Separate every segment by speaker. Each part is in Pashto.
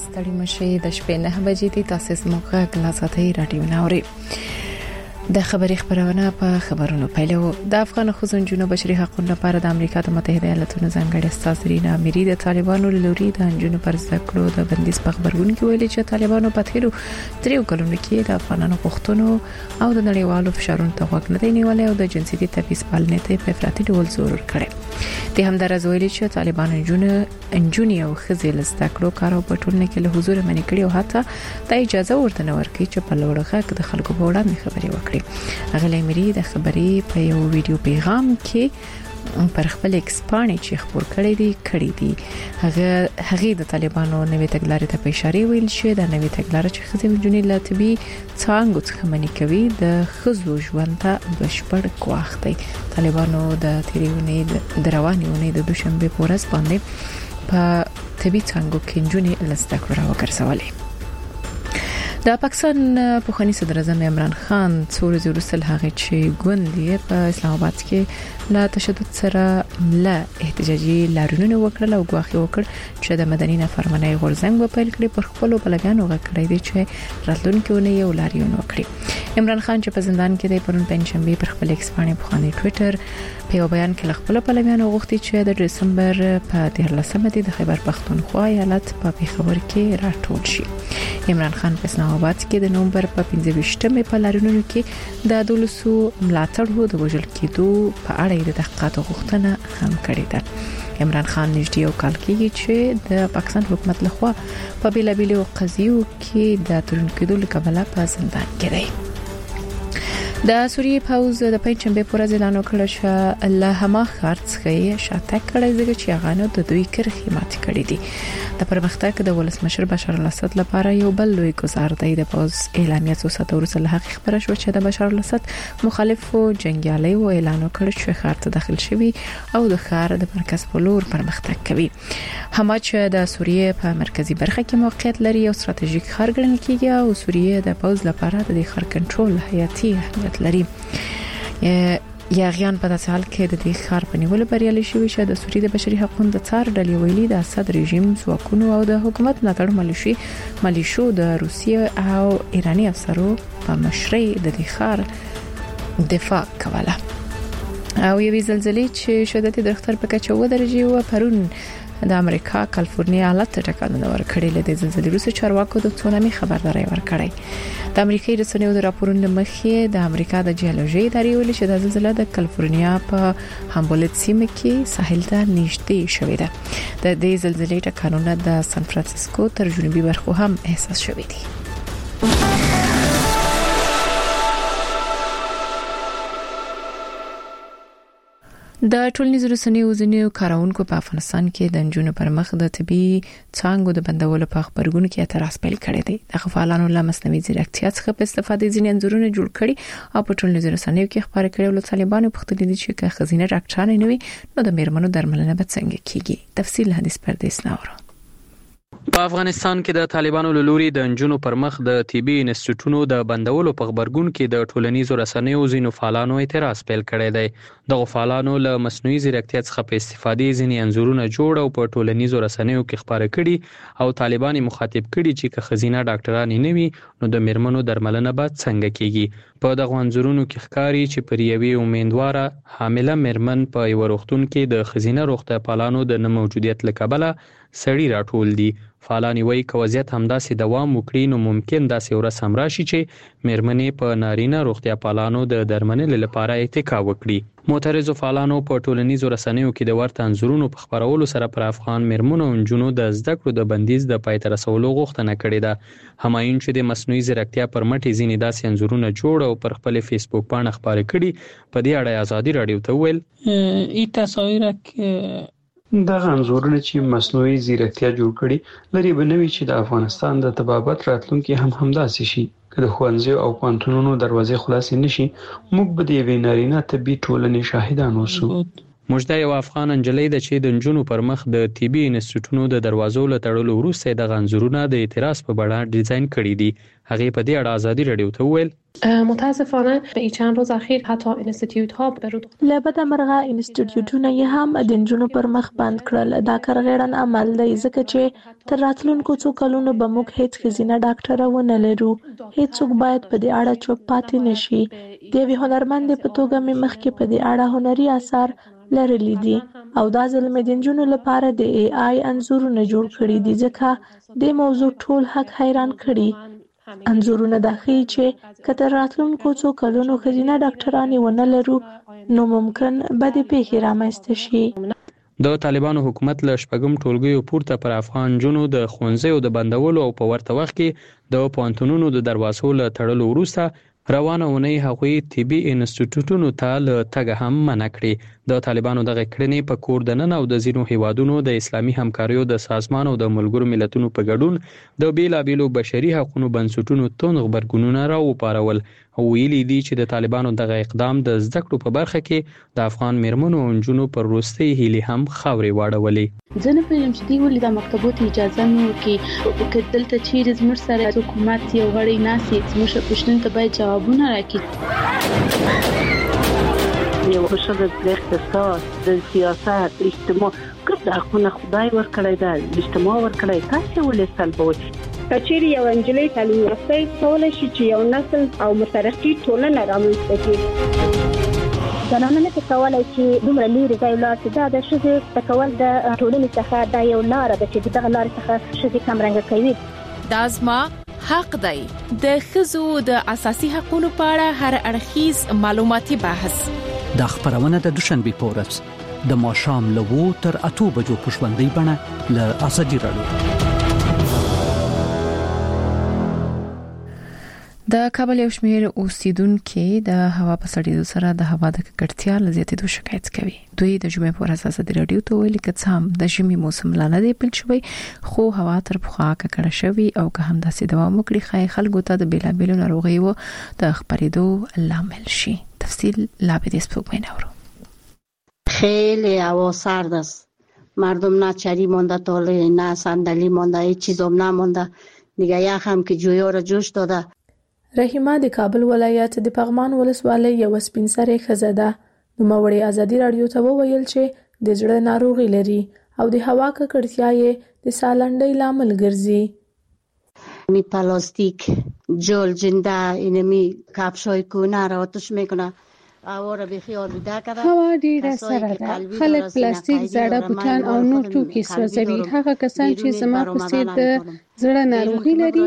Speaker 1: ستړي مشي د شپې 9 بجې دي. تاسو زموږ غلاساتي رادیو ناوري. د خبري خبرونه په خبرونو پیلو. د افغان خزونجونو بشري حقوقو لپاره د امریکا د متحده ایالاتونو ځانګړي استاذ رینا اميري د طالبانو لوري د انجونو پر ذکرو د بندیز په خبرګون کې ویلي چې طالبانو په تیرو 3 کلونو کې د افغانانو غوښتنو او د نړیوالو فشارونو ته غوږ نه دی نیولای او د جنسيتي تبعیض پالنې ته په افراطي ډول زور کړی. د همدارز ویلي چې طالبانو انجونی او خزي لستکړو کارو په ټولنه کې له حضور منې کړی او حتی د اجازه ورته نه ورکړي چې په لوړغه د خلکو په وړاندې خبري وکړي. اغلی اميري د خبري په یو ویډیو پیغام کې پر خپل ایکس باندې چې خبر کړی دی هغه د طالبانو نوې تګلارې ته اشاره ویل چې د نوې تګلارې چې خزي جنونی لاتبي څنګه څخه منې کوي د خزو ژوند ته بشپړ کوخ دی. طالبانو د تیریونی د روانیونی د دوشنبه پورس باندې په طبي څنګه کې جنونی لستکړه راوګرځولې. د پاکستان پوخانی صدر اعظم عمران خان څور ورسل هغه چې ګوندې په اسلام آباد کې لا تشدد سره لا احتجاجي لارونه وکړل او غواخي وکړ چې د مدني نافرمانی غورځنګ په پیل کې پر خپل بلګانو غکړی دی چې راتلونکو نه یو لاریون وکړي. عمران خان چې په زندان کې د پرون پنځشنبه پر خپل ایکس باندې پوخانی ټوئیټر په یو بیان کې خپل بلګانو غوښتي چې د دسمبر په 13مه د خیبر پختونخوا ایالت په پیښور کې راټول شي. عمران خان په اسلام آباد کې د نومبر په 15مه په لارونو کې د دولسو ملاتړو د وژل کېدو په اړه د تحقیقات غوښتنه هم کړې ده. عمران خان نږدې یو کال کې چې د پاکستان حکومت لخوا په بیلابیلو قضیو کې د تورن کېدو لپاره په زندان کې دی. د سوریې پاوز د پنځمبه پر ورځ اعلان وکړ چې الله ما خرڅخې شاته کړی ځکه چې هغه د دوی کرخي مات کړی دي. د پرمختګ د ولسمشر بشار الاسد لپاره یو بل لوی ګزار دی. د پاوز اعلامیه څو ساعت وروسته له حقیقت خبره شو چې د بشار الاسد مخالفو جنگیالي و اعلان وکړ چې ښار ته داخل شوی او د ښار د مرکز په لور پرمختګ کوي. هما چې د سوریې په مرکزی برخه کې موقعیت لري او ستراتیژیک ښار ګڼل کیږي او سوریې د پاوز لپاره د ښار کنټرول حیاتي لري. یاغیان په داسې حال کې د دې ښار په نیولو بریالي شوي چې د سوریې د بشري حقوقو د څار ډلې ویلي د اسد رژیم ځواکونو او د حکومت ملاتړ ملیشو د روسیې او ایراني افسرو په مشرۍ د دې ښار دفاع کوله. او یوې زلزلې چې شدت د رختر په کچه 7 درجه و پرون د امریکا کالیفورنیا ایالت ټکانونه ورکړي. له دې زلزلې وروسته چارواکو د تسونامي خبرداري ورکړې. د امریکایي رسنیو د راپورونو مخې د امریکا د جیولوژي ادارې ویلي چې د زلزلې د کالیفورنیا په هامبولت سیمه کې ساحل ته نږدې شوې ده. د دې زلزلې ټکانونه د سان فرانسیسکو تر جنوبي برخو هم احساس شوې دي. د ټولنیزو رسنیو ځینې کارونکو په افغانستان کې د انجونو پر مخ د طبي څنګه د بندولو په خبرګون کې اعتراض پیل کړی دی. د فعالانو له مصنوعي ځیرکتیا څخه په استفادې ځینې انځورونه جوړ کړي او په ټولنیزو رسنیو کې خبرې کړي او طالبانو په خپل دي چې که خزینه ډاکټران نه وي نو د میرمنو درملنه به څنګه کیږي. تفصیل حدیث پردیس ناوړو.
Speaker 2: په افغانستان کې د طالبانو له لوري د انجونو پر مخ د طبي انسټیټونو د بندولو په خبرګون کې د ټولنیزو رسنیو ځینو فعالانو اعتراض پیل کړی دی. د فعالانو له مصنوعي ځیرکتیا څخه په استفادې ځینې انځورونه جوړ او په ټولنیزو رسنیو کې خبرې کړي او طالبان مخاطب کړي چې که خزینه ډاکټران نه وي نو د میرمنو درملنه به څنګه کیږي. په دغه انځورونو کې ښکاري چې پر یوې امیندواره حامله میرمن په یو روغتون کې د خزینه روغتیا پالانو د نه موجودیت له کبله سړی راټول دي. فعالان وایي که وضعیت همداسې دوام وکړي نو ممکن داسې ورځ هم راشي چې میرمنې په نارینه روغتیا پالانو د درملنې لپاره اتکا وکړي. معترضو فعالانو په ټولنیزو رسنیو کې د ورته انځورونو په خبرولو سره پر افغان میرمنو او نجونو د زده کړو د بندیز د پای ته رسولو غوښتنه کړې ده. همایون چې د مصنوعي ځیرکتیا پر مټ ځینې داسې انځورونه جوړ او پر خپل فیسبوک باندې خبرې کړي په دې اړه ازادي رادیو ته ویل
Speaker 3: ای تصاویر
Speaker 4: دغه انځورونه چې مصنوعي ځیرکتیا جوړ کړي لري بنوي چې د افغانستان د طبابت راتلونکي هم همداسې شي. که د ښوونځیو او پوهنتونونو دروازې خلاصې نشي موږ به د یوې نارینه طبي ټولنې شاهدان اوسو.
Speaker 2: مجده یو افغان انجلۍ د چې د نجونو پر مخ د طبي انسټیټیوټونو د دروازو له تړلو وروسته د غنځورونه د اعتراض په بڼه ډیزاین کړي دي. هغه په دې اړه ازادي رادیو ته وویل
Speaker 5: متاسفانه به این چند روز اخیر حتی انستیتیوت ها برود
Speaker 6: لبد مرغه انستیتیوټونه یې هم د نجونو پر مخ بند کړل. دا کارغړن عمل دی ځکه چې تر راتلونکو څو کلونو به موږ هیڅ ښځینه ډاکټره ونه لرو. هیڅوک باید په دې اړه چوپ پاتې نشي. د یوې هنرمندې په توګه مې مخکې په دې اړه هنري اثار لرلي دي او دا ځل مې د نجونو لپاره د AI انځورونه جوړ کړي دي ځکه د موضوع ټول حق حیران کړي. انځورونه دا ښیي چې که تر راتلونکو څو کلونو ښځینه ډاکټرانې ونه لرو نو ممکن بدې پیښې رامنځته شي.
Speaker 2: د طالبانو حکومت له شپږم ټولګیو پورته پر افغان نجونو د ښوونځیو د بندولو او په ورته وخت کې د پوهنتونونو د دروازو له تړلو وروسته روانه اونۍ هغوی طبي انسټیټیوټونو ته له تګه هم منع کړي. د طالبانو دغه کړنې په کور دننه او د ځینو هیوادونو د اسلامي همکاریو د سازمان او د ملګرو ملتونو په ګډون د بیلابیلو بشري حقوقو بنسټونو توند غبرګونونه راوپارول او ویلي دي چې د طالبانو دغه اقدام د زده کړو په برخه کې د افغان میرمنو او نجونو پر وروستۍ هیلې هم خاورې واړولې.
Speaker 7: زه نه پوهیږم چې دوی ولې د مکتبو ته اجازه نه ورکوي. که دلته چیرې زموږ سره حکومت یو غړی ناسي زموږ پوښتنو ته باید جوابونه راکړي.
Speaker 8: یو ښه د اقتصاد د سیاست اجتماع ګډ حقونه خدای ورکړی دی اجتماع ورکړی تاسو ولې سلبوي.
Speaker 9: کچېری یو انجلۍ تعلیم یافته کولای شي چې یو نسل او مترقي ټولنه رامنځته کړي.
Speaker 10: زنانه نه کولای چې دومره لري ځای لاړ چې دا د ښځې تکول د ټولنې څخه دا یو لار ده چې دغه لار څخه ښځې کمرنګ کوي.
Speaker 1: دا زما حق دی. د ښځو د اساسي حقوقو په اړه هر اړخیز معلوماتي بحث
Speaker 11: د خبرونه د دوشنبه په ورځ د ماښام له 2 تر 8 بجو په ژوندۍ بڼه له ازادي رادیو.
Speaker 1: د کابل یو شمېر اوسیدونکو د هوا په سړېدو سره د هوا د ککړتیا له زیاتېدو شکایت کوي. دوی د جمعې په ورځ ازادي رادیو ته ویلي چې هم د ژمي موسم لا نه دی پیل شوی خو هوا تر پخوا ککړه شوی او که هم داسې دوام وکړي خای خلکو ته د بیلابیلو ناروغیو د خپرېدو لامل شي. تفصیل لابد اسپوږمۍ نورو.
Speaker 12: خیلی هوا سرد است. مردم نه چری مونده تاله نه صندلی مونده هیچ چیزام نمونده دیگه. یخ هم که جویا را جوش داده.
Speaker 6: رحیمه د کابل ولایت د پغمان ولسوالۍ یو سپینسرې ښځه ده. نوموړې ازادي رادیو ته وویل چې د زړه ناروغي لري او د هوا ککړتیا یې د سالنډۍ لامل ګرځي.
Speaker 12: می پلاستیک جل جنده اینمی کفشای کونه را آتش میکنه.
Speaker 13: هوا ډیره سړه ده. خلک پلاستیک زړه بوټان او نور توکي سوځوي. هغه کسان چې زما په څیر د زړه ناروغي لري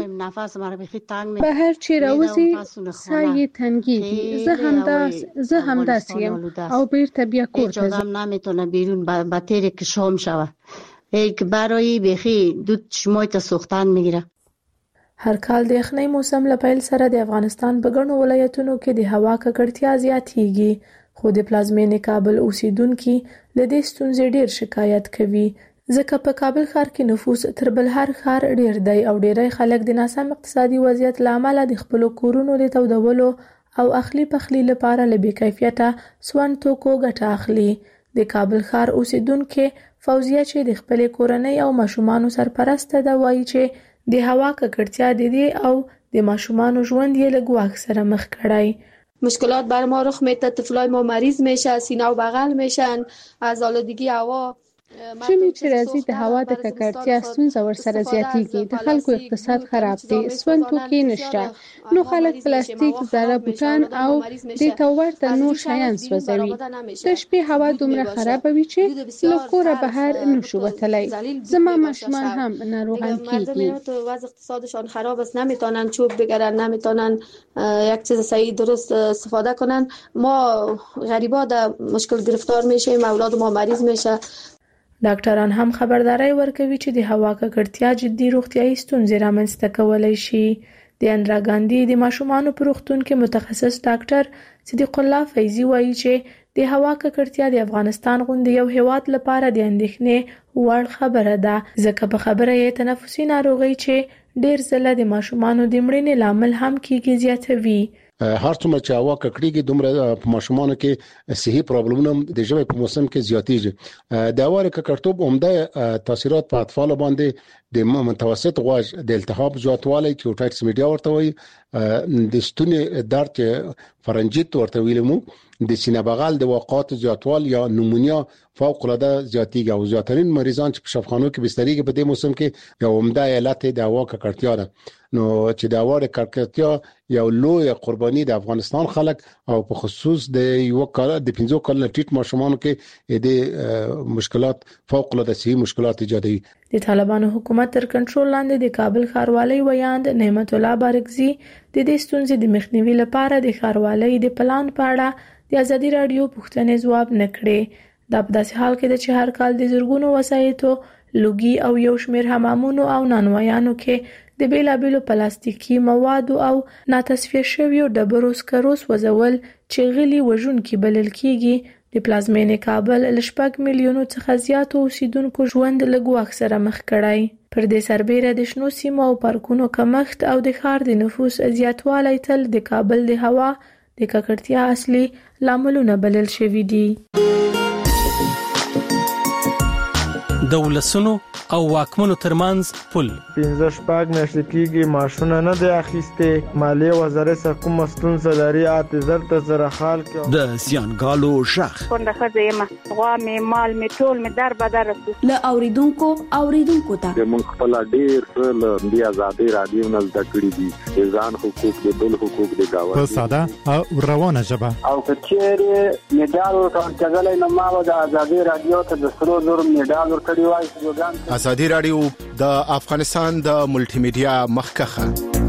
Speaker 13: بهر چې راوځي ساه یې تنګېږي. زه همداسې یم او بیرته بیا کور ته ځم.
Speaker 12: نمیتونه بیرون به تیره که شام شوه. برای بخی دود شمای تا سوختن میگیره.
Speaker 6: هر کال د یخنۍ موسم له پیل سره د افغانستان په ګڼو ولایتونو کې د هوا ککړتیا زیاتېږي خو د پلازمینې کابل اوسیدونکو له دې ستونزې ډېر شکایت کوي ځکه په کابل ښار کې نفوس تر بل هر ښار ډېر دی او ډېری خلک د ناسم اقتصادي وضعیت له امله د خپلو کورونو د تودولو او اخلي پخلي لپاره له بې کیفیته سون توکو ګټه اخلي. د کابل ښار اوسیدونکو فوزیه چې د خپلې کورنۍ او ماشومانو سرپرسته ده وایي چې د هوا ککړتیا د دې او د ماشومانو ژوند یې له ګواښ سره مخ کړی.
Speaker 5: مشکلات بر ما رخ میده. طفلای ما مریض میشه، سینه و بغل میشن از آلودگی هوا.
Speaker 13: ژمی چې راځي د هوا د ککړتیا ستونزه ورسره زیاتېږي. د خلکو اقتصاد خراب دی. سون توکي نشته نو خلک پلاستیک زړه بوټان او د تورته نور شیان سوځوي. د شپې هوا دومره خراب وي چې له کوره بهر نشو وتلی. زما ماشومان هم ناروغان کیږي.
Speaker 5: وضع اقتصادشان خراب است. نمیتونن چوب بگیرن، نمیتونن یک چیز صحیح درست استفاده کنن. ما غریبا د مشکل گرفتار میشیم، اولاد ما مریض میشه.
Speaker 6: ډاکټران هم خبرداري ورکوي چې د هوا ککړتیا جدي روغتيایي ستونزې رامنځته کولای شي. د اندرا ګاندي د ماشومانو په روغتون کې متخصص ډاکټر صدیق الله فیضی وایي چې د هوا ککړتیا د افغانستان غوندې یو هیواد لپاره د اندېښنې وړ خبره ده ځکه په خبره یې تنفسي ناروغي چې ډېر ځله د ماشومانو د مړینې لامل هم کیږي زیاتوي.
Speaker 14: هر څومره چې هوا ککړیږي دومره په ماشومانو کې صحي پرابلمونه د ژمي په موسم کې زیاتېږي. د هوا ککړتوب عمده تاثیرات په اطفال باندې د متوسط غوږ د التهاب زیاتوالی چې اوټایټس میډیا ورته وایي، د ستوني درد فرنجیت ورته ویلمو، د سینه بغل د وقات زیاتوال یا نمونیا فوق العاده زیاتیږي او زیاترین مریضان چې په شفاخانو کې بستریږي په دې موسم کې یو عمده علت د هوا ککړتیا ده. نو چې د هوا ککړتیا یو لوی قرباني د افغانستان خلک او په خصوص د یو کال د 15 کال ټیټ ماشومانو کې د مشکلات فوق العاده صحي مشکلات ایجادوي.
Speaker 6: د طالبانو حکومت تر کنټرول لاندې د کابل ښاروالۍ ویاند نعمت الله بارکزي د دې ستونزې د مخنیوي لپاره د ښاروالۍ د پلان په اړه د ازادي رادیو پوښتنې ځواب نکړي. دا په داسې حال کې چې هر کال د زرګونو وسایطو، لوګي او یو شمېر حمامونو او نانوایانو کې د بیلابیلو پلاستیکي موادو او ناتصفیه شویو ډبرو سکرو سوځول چې غلي وژونکي بلل کیږي د پلازمینې کابل ل 6 میلیونو څخه زیاتو اوسیدونکو ژوند له ګواښ سره مخ کړای. پر دې سربېره د شنو سیمو او پارکونو کمښت او د ښار د نفوس زیاتوالی تل د کابل د هوا د ککړتیا اصلي لاملونه بلل شوي دي.
Speaker 15: د ولسونو او واکمنو ترمنځ پل
Speaker 16: 15 میاشتې کېږي ماشونه نه دی اخیسته، مالیه وزارت څخه کوم ستونزه لري اته زره خال کې
Speaker 17: د زیانګالو شخ
Speaker 18: څنګه خزیمه غوا می مال می ټول می در بدر
Speaker 19: ل اوریدونکو ته
Speaker 20: د مونږ خپل ډیر له دی آزادي رادیو نه زده کړی دي ځان حقوق د بل حقوق د گاوند
Speaker 21: په ساده او روانه ژبه
Speaker 22: او کچېره میډال ورکړل کېدل نه ما د آزادي رادیو ته د سرو زر میډال ورکړی وای.
Speaker 23: ازادي رادیو د افغانستان د ملټي میډیا مخکخه.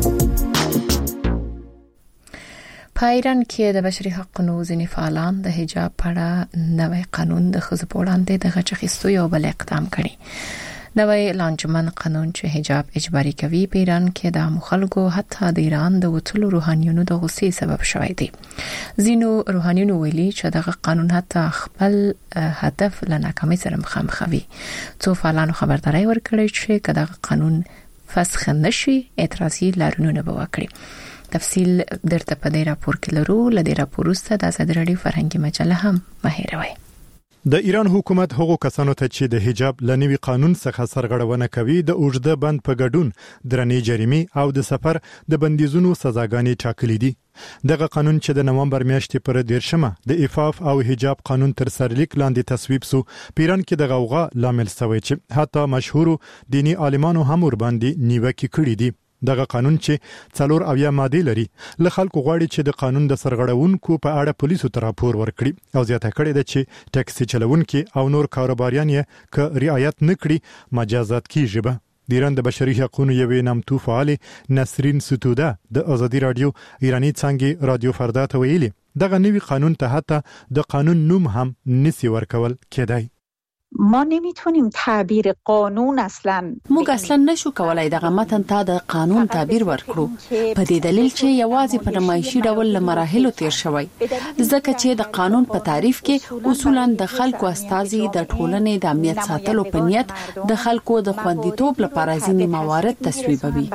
Speaker 1: په ایران کې د بشري حقوقو ځینې فعالان د حجاب په اړه نوې قانون د ښځو په وړاندې د غچ اخیستو یو بل اقدام کړي. نوې لانجمن قانون چې حجاب اجباري کوي په ایران کې د مخالګو حتی د ایران د وټلو روحانيونو د غصې سبب شوی دی. ځینو روحانيونو ویلي چې دغه قانون حتی خپل هدف له ناکامۍ سره مخامخ وي. څو فعالانو خبرداري ورکړي چې کله قانون فسخ نشي اعتراضي لارښوونه به وکړي. تفصیل درته په دې راپور کې لرو. لدې راپور وروسته د ازادي رادیو فرهنګي مجله هم مهیروي.
Speaker 21: د ایران حکومت هغو کسانو ته چې د حجاب لنوي قانون څخه سرغړونه کوي د اوږده بند په ګډون درنې جریمې او د سفر د بندیزونو سزاګانې ټاکلې دي. دغه قانون چې د نومبر میاشتې پر 13 د عفاف او حجاب قانون تر سرلیک لاندې تصویب سو، پیران کې د غوغا لامل شوی چې حتی مشهور دینی عالمانو هم ور باندې نیوکه کړې دي. دغه قانون چې 4 اویا ماده لري له خلکو غواړي چې د قانون د سرغړونکو په اړه پولیسو ته راپور ورکړي او زیاته کړي د چې ټاکسي چلوونکي او نور کاروباریان یې ک رعایت نکړي مجازات کیږي. به د ایران د بشري حقوقو یوې نامتو فعال نسرین ستوده د ازادي رادیو ایرانی څنګه رادیو فردا ته ویلي دغه نوی قانون ته حتی د قانون نوم هم نسی ورکول کېدای.
Speaker 24: ما نمیتونیم تعبیر قانون
Speaker 19: موږ اصلا نشو کولای دغه متن ته د قانون تعبیر ورکړو په دې دلیل چې یوازې په نمایشي ډول له مراحلو تیر شوی، ځکه چې د قانون په تعریف کې اصولا د خلکو استازي د ټولنې د امنیت ساتلو په نیت د خلکو د خوندیتوب لپاره ځینې موارد تصویبوي.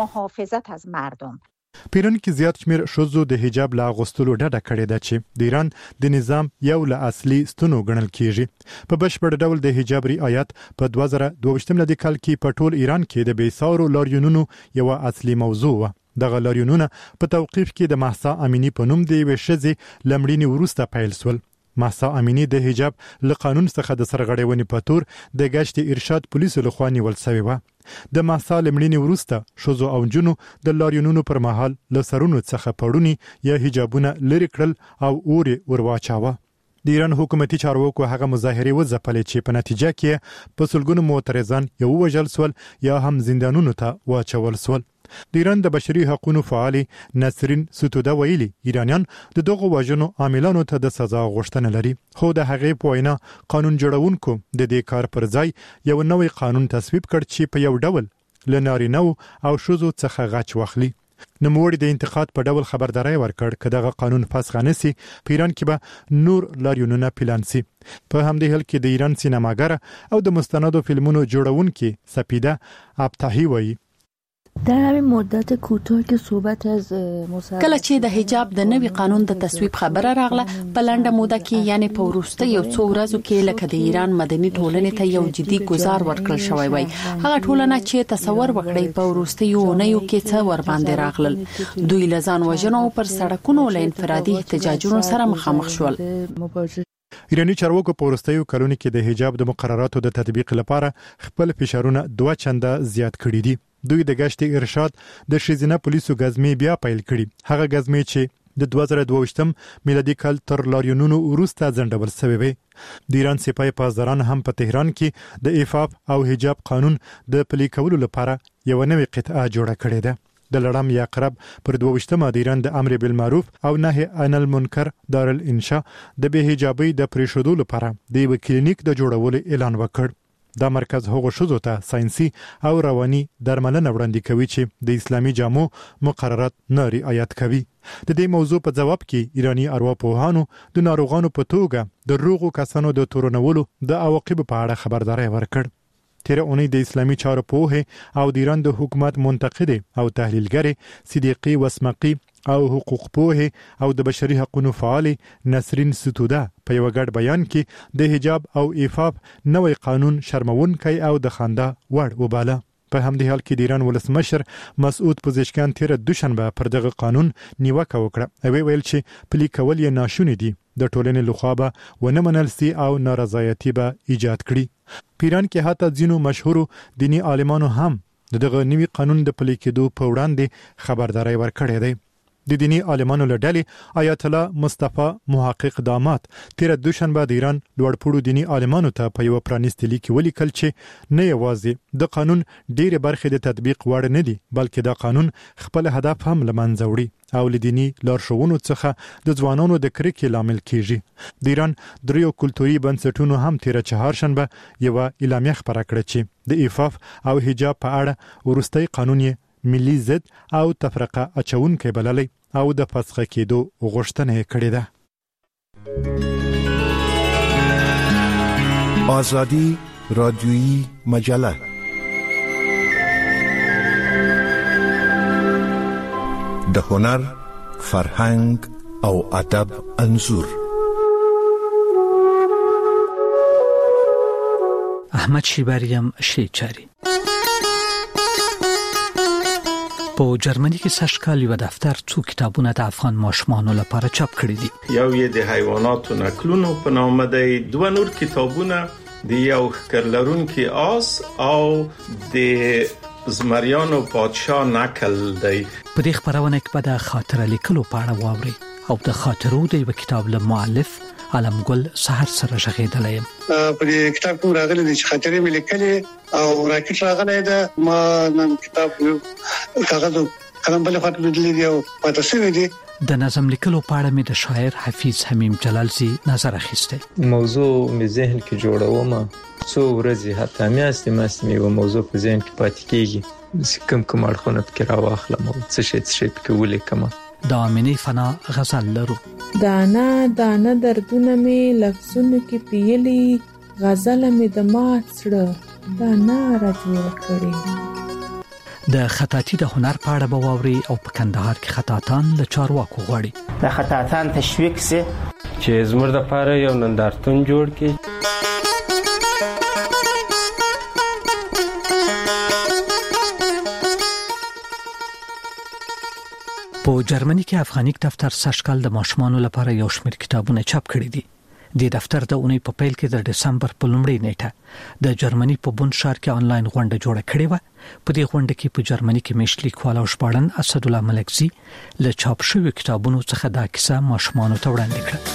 Speaker 21: پیران کې زیات شمیر شوزو د حجاب لا غوستلو ډډه کړې ده چې د ایران د نظام یو له اصلي ستونو ګڼل کیږي. په بشپړ ډول د حجاب رعایت په 2022 ملي کال کې په ټول ایران کې د بیسارو لاریونونو یو اصلي موضوع و. دغه لاریونونه په توقیف کې د مهسا امینی په نوم دی وشزي لمړینی ورسته پیل سول. مهسا امینی د حجاب له قانون څخه د سرغړونې په تور د گشت ارشاد پولیسو لخوا نیول شوی و. د مهسا لمړینی ورسته شوزو او جنو د لاریونونو پر مهال له سرونو څخه پړونی یا حجابونه لری کړل او اوري ورواچاوه. د ایران حکومتي چارواکو هغه مظاهره وځپلې چې په نتیجه کې په سلګونو معترضان یو وژل سول یا هم زندانونو ته واچول سول. د ایران د بشري حقوقو فعال نسرین ستوده ویلي ایرانیان د دغه وژنو عاملانو ته د سزا غوښتنه لري، خو د هغې په وینا قانون جوړونکو د دې کار پر ځای یو نوې قانون تصویب کړ چې په یو ډول لنارینو او شوزو څخه غچ واخلي. نوموړي د انتقاد په ډول خبرداري ورکړ چې دغه قانون فسخ نشي په ایران کې به نور لاریونونه پلان سي. په همدې حال کې د ایران سینماګر او د مستندو فلمونو جوړونکي سپیده ابتاحی وایي
Speaker 2: در همین مدت کوتاه که صحبت از
Speaker 19: کله چې د حجاب د نوي قانون د تصویب خبره راغله په لنډه موده کې یعنی په وروسته یو څو ورځو کې لکه د ایران مدني ټولنې ته یو جدي گزار ورکړل شوی وای. هغه ټولنه چې تصور وکړي په وروسته یو نه یو کې څه ور باندې راغلل. دوی لزان وژنو پر سړکونو له انفرادي احتجاجونو سره مخامخ شول.
Speaker 21: ایرانی چارواکو په وروستیو کلونو کې د حجاب د مقرراتو د تطبیق لپاره خپل فشارونه 2 چنده زیات کړي دي. دوی د گشت ارشاد د شیزینه پولیسو غزمې بیا پیل کړي. هغه غزمې چې د 2022 میلادي کال تر لاریونونو وروسته ځنډول شوی وي. د ایران سپاه پاسداران هم په تهران کې د عفاف او حجاب قانون د پلي کولو لپاره یو نوې قطعه جوړه کړې ده. د لړم یا قرب پر 22 د ایران د امر بالمعروف او نهي عن المنکر دارالانشاء د به حجابي د پریښودو لپاره د یو کلینیک د جوړولو اعلان وکړ. دا مرکز هغو شوزو ته ساينسي او رواني درملنه وړاندې کوي چې د اسلامي جامو مقررات نه رعایت کوي. د دې موضوع په جواب کې ایرانی ارواپوهانو د ناروغانو په توګه د روغو کسانو د تورنولو د عواقب په اړه خبرداري ورکړ. تیر اونۍ د اسلامي چارو پوهه او د ایران د حکومت منتقد او تحلیلګر صدیقی وسمقی او حقوق پوهه او د بشري حقوقو فعال نسرین ستوده په یو غړ بیان کې د حجاب او عفاف نوې قانون شرمونکي او د خندا وړ وباله. په همدې حال کې د ایران ولسمشر مسعود پزشکیان تیر دوشنبه پر دغه قانون نیوکه وکړه او ویل چې پلي کول یې ناشونی دي. د ټولنې لخوا به ونه منل سي او نارضایتي به ایجاد کړي. پیران کې حتی ځینو مشهورو دینی عالمانو هم دغه نوي قانون د پلي کېدو په وړاندې خبرداري ورکړې ده. د دینی عالمانو له ډلې آیت الله مصطفی محقق دامات تیر دوشنبه د ایران لوړپوړو دینی عالمانو ته په یو پرانیستي لیک ولیکل چې نه یوازې د قانون ډېر برخې د تطبیق وړ نه دي بلکې دا قانون خپل هدف هم لمنځه وړي او لدینی لارښوونو څخه د ځوانانو د کرکې لامل کیږي. د ایران دریو کلتوري بنسټونو هم تیر چهارشنبه یو اعلامیه خبره کړه چې د عفاف او حجاب په اړه ورستۍ قانون ملي ضد او تفرقه اچونکې بللې او د فسخه کېدو غوښتنه کړې ده.
Speaker 17: آزادی رادیویی مجله د هنر، فرهنګ او ادب انځور.
Speaker 11: احمد شیبریم شیچاری په جرمني کې سشکال یو دفتر څو کتابونه د افغان ماشومانو لپاره چاپ کړي دي.
Speaker 3: یو یې د حیواناتو نکلونو په نامه دی. 2 نور کتابونه د یو خکرلرونکي آس او د زمریانو پادشاه نکل دی.
Speaker 11: په دې خبرونه کې به د خاطر لیکلو په اړه واوري او د خاطرو د یو کتاب له مؤلف علمګل سحر سره ژغېدلې یم.
Speaker 4: په دې کتاب کې راغلي دي چې خاطرې مې لیکلې او راکټ راغلی ده. ما نن کتاب کاغذ قلم بل خاطر لیدلې دی او پاتې شوی دی.
Speaker 11: د نظم لیکلو په اړه مې د شاعر حفیظ حمیم جلالزی نظر اخیسته.
Speaker 7: موضوع مې ذهن کې جوړوم څو ورځې حتی میاشتې مې موضوع په ذهن کې پاتې کیږي. کوم اړخونه کې راواخلم او څه شي په ولیکم.
Speaker 11: د امینی فنا غزل لرو.
Speaker 6: دانا دانا دردونه می لفظونه کې پیلي غزل می د مات سړه دانا را جوړ کړي.
Speaker 11: د خطاطی د هنر په اړه بواوري او په کندهار کې خطاطان له چارواکو غواړي
Speaker 25: د خطاطان تشویق سي
Speaker 26: چې زموږ د لپاره یو نندارتون جوړ کړي.
Speaker 11: په جرمني کې افغاني دفتر سشکال د ماشومانو لپاره یو شمېر کتابونه چاپ کړي دي. د دفتر د اونۍ په پیل کې د دسمبر په لومړۍ نیټه د جرمني په بون ښار کې آنلاین غونډه جوړه کړې و. په دې غونډه کې په جرمني کې مشت لیکوال او ژباړن اسد الله ملکزي له چاپ شویو کتابونو څخه دا کیسه ماشومانو ته وړاندې کړه.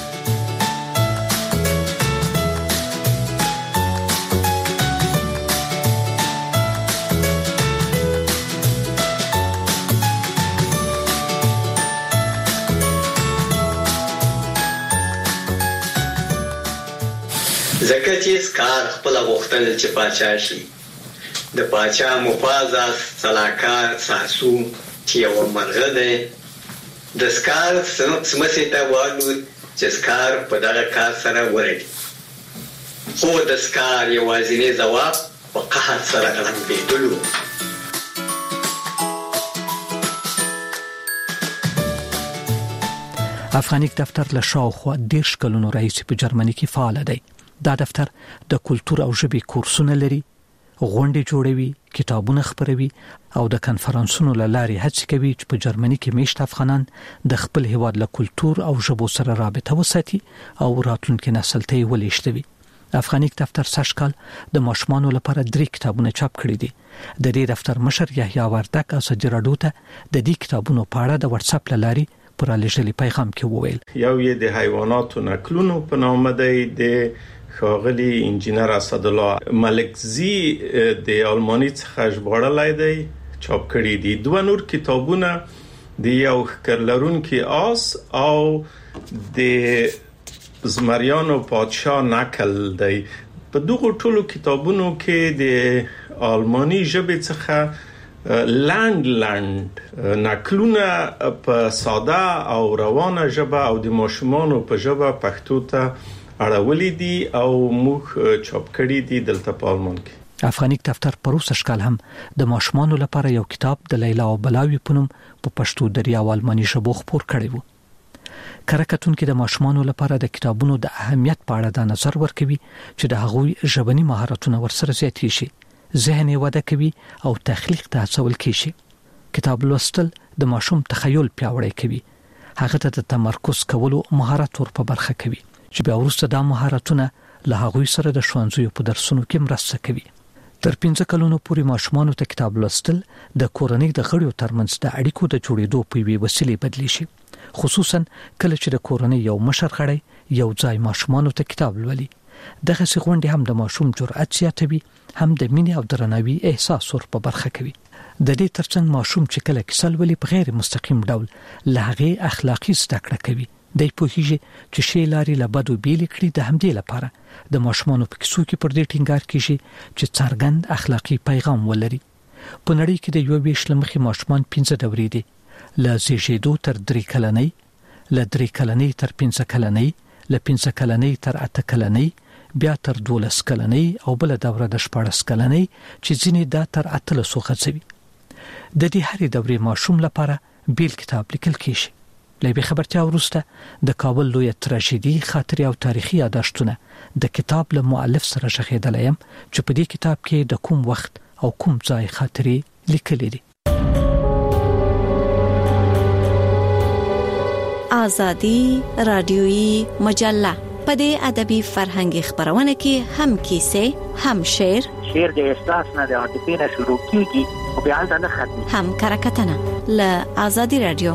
Speaker 27: زکه چې سکار خپل غوښتل چې پاچا شي. د پاچا مفازا سلاکار ساسو چې یو مرغه دی د سکار سمسي ته والو چې سکار په دغه کار سره ورغی. خو د سکار یوازینی ځواب په قحط سره غړمبېدلو.
Speaker 11: افغانیک دفتر له شاوخوا 10 کلونو راهیسې په جرمني کې فعال دی. دا دفتر د کلتور او ژبې کورسونه لري، غونډې جوړوي، کتابونه خپروي او د کنفرانسونو لارې هڅه کوي چې په جرمني کې میشت افغانان د خپل هیواد له کلتور او ژبو سره رابطه وساتي او راتلونکي نسل ته ولېږدوي. افغانیک دفتر سږکال د ماشومانو لپاره 3 کتابونه چاپ کړي دي. د دې دفتر مشر یحیی وردک ازادي راډیو ته د دې کتابونو په اړه د واتس اپ لارې پر لېږلي پیغام کې وویل.
Speaker 3: یو یې د حیواناتو نکلونو په نامه دی، د ښاغلي انجینر اسدالله ملکزی د آلماني څخه ژباړلی دی، چاپ کړي دي. 2 نور کتابونه د یو ښکرلرونکي آس او د زمریانو پادشاه نکل دی. په دغه ټولو کتابونو کې د آلماني ژبې څخه لند نکلونه په ساده او روانه ژبه او د ماشومانو په ژبه پښتو ته اړولې دي او موږ چاپ کړي دي دلته په آلمان کې.
Speaker 11: افغانیک دفتر پروسه شکل هم د ماشومانو لپاره یو کتاب د لیلا او بلاوی په نوم په پښتو دریا او آلماني ژبه خپور کړی وو. کارکتونکو د ماشومانو لپاره د کتابونو د اهمیت په اړه د نظر ورکوي چې د هغوی ژبني مهارتونه ورسره زیاتې شي، ذهن یې وده کوي او تخلیق ته هڅول کیږي. کتاب لوستل د ماشوم تخیل پیاوړی کوي، هغه ته د تمرکز کولو مهارت ور په برخه کوي چې بیا وروسته دا مهارتونه له هغوی سره د ښوونځیو په درسونو کې مرسته کوي. تر 15 کلونو پورې ماشومانو ته کتاب لوستل د کورنۍ د غړیو ترمنځ د اړیکو د جوړېدو په یوه وسیله بدلی شي، خصوصا کله چې د کورنۍ یو مشر غړی یو ځای ماشومانو ته کتاب لولي. دغه غونډې هم د ماشوم جرأت زیاتوي، هم د مینې او درناوي احساس ور په برخه کوي. د دې ترڅنګ ماشوم چې کله کیسه لولي په غیر مستقیم ډول له هغې اخلاقی زده کړه کوي. د پوهیږي چې شی لاري له بدو بیل کړي. د همدې لپاره د ماشومانو په کیسو کې پر دې ټینګار کیږي چې څرګند اخلاقی پیغام ولري. په نړۍ کې د یو ویش لمخې ماشومان 15 دورې دي، له زیږیدو تر 3 کلنۍ، له 3 کلنۍ تر 5 کلنۍ، له 5 کلنۍ تر 8 کلنۍ، بیا تر 12 کلنۍ او بل دوره د 14 کلنۍ چې ځینې دا تر 18 خڅوي. د دې هرې دورې ماشوم لپاره بیل کتاب لیکل کیږي. لبي خبرتیا وروسته د کابل لوی تراژیدي خاطرې او تاریخي یاداشتونه د کتاب له مؤلف سره شخېدل یم چې په دې کتاب کې د کوم وخت او کوم ځای خاطرې لیکل دي.
Speaker 5: آزادی رادیویی مجله په دې ادبي فرهنګي خبرونه کې هم کیسې، هم شعر
Speaker 8: د احساس نه د عاطفې نه شروع کیږي او بیا نه ختمي،
Speaker 5: هم کرکټنه له آزادی رادیو.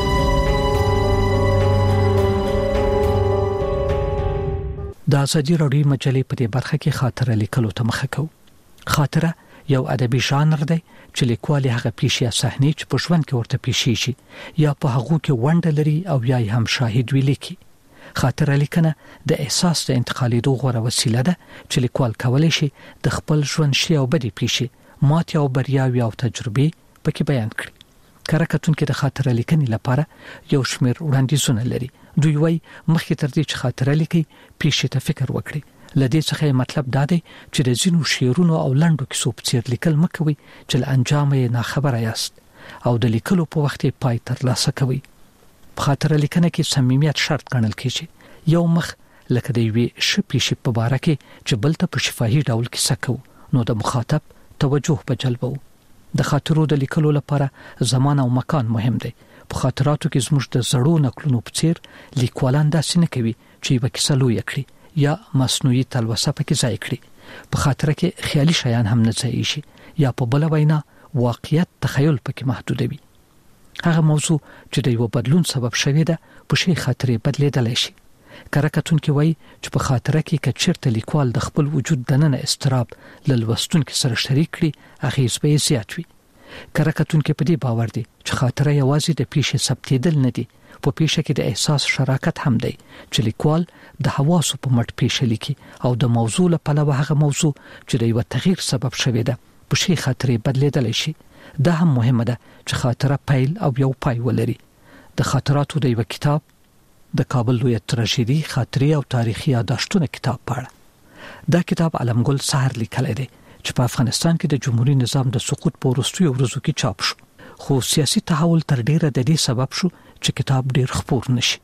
Speaker 11: د آزادی راډیو مجلې په دې برخه کې خاطره لیکلو ته مخه کوو. خاطره یو ادبي ژانر دی چې لیکوال هغه پیښې یا صحنې چې په ژوند کې ورته پیښې شي یا په هغه کې ونډه لري او یا هم شاهد وي لیکي. خاطره لیکنه د احساس د انتقالېدو غوره وسیله ده چې لیکوال کولای شي د خپل ژوند شي او بدې پیښې، ماتې او بریاوې او تجربې پکې بیان کړي. کارکتونکو د خاطره لیکنې لپاره یو شمېر وړاندیزونه لري. دوی وايي مخکې تر دې چې خاطره لیکي پیښې ته فکر وکړي. لدې څخه مطلب دا دی چې د ځینو شعرونو او لنډو کیسو په څیر لیکل مکوي چې له انجام یې ناخبره یاست او د لیکلو په وخت یې پای تر لاسه کوي. په خاطره لیکنه کې صمیمیت شرط ګڼل کیږي. یو مخ لکه د یوې شپې په باره کې چې بل ته په شفاهي ډول کیسه کوو نو د مخاطب توجه به جلبو. د خاطرو د لیکلو لپاره زمان او مکان مهم دی. په خاطراتو کې زموږ د زړو نقلونو په څیر لیکوالان داسې نه کوي چې یو کیسه لوی کړي یا مصنوعي تلوسه پکې ځای کړي. په خاطره کې خیالي شیان هم نه ځای شي یا په بل وینا واقعیت تخیل پکې محدودوي. هغه موضوع چې د یو بدلون سبب شوی ده په شی خاطرې بدلیدلی شي. کارکتونکو وایي چې په خاطره کې کچیرته لیکوال د خپل وجود دننه استراب لوستونکو سره شریک کړي اغیز به زیات وي. کارکتونکو په دې باور دي چې خاطره یوازې د پیښې ثبتېدل نه دي، په پیښه کې د احساس شراکت هم دی چې لیکوال د حواسو په مټ پیښه لیکي او د موضوع له پلوه هغه موضوع چې د یو تغییر سبب شوی ده په شی خاطرې بدلیدلی شي. دا هم مهمه ده چې خاطره پیل او یو پای ولري. د خاطراتو د یو کتاب د کابل لوی تراژیدي خاطرې او تاریخي یاداشتونه کتاب پاړه. دا کتاب علمګل سحر لیکلی دی چې په افغانستان کې د جمهوریت نظام د سقوط په وروستیو ورځو کې چاپ شو، خو سیاسي تحول تر ډیره د دې سبب شو چې کتاب ډیر خپور نشي.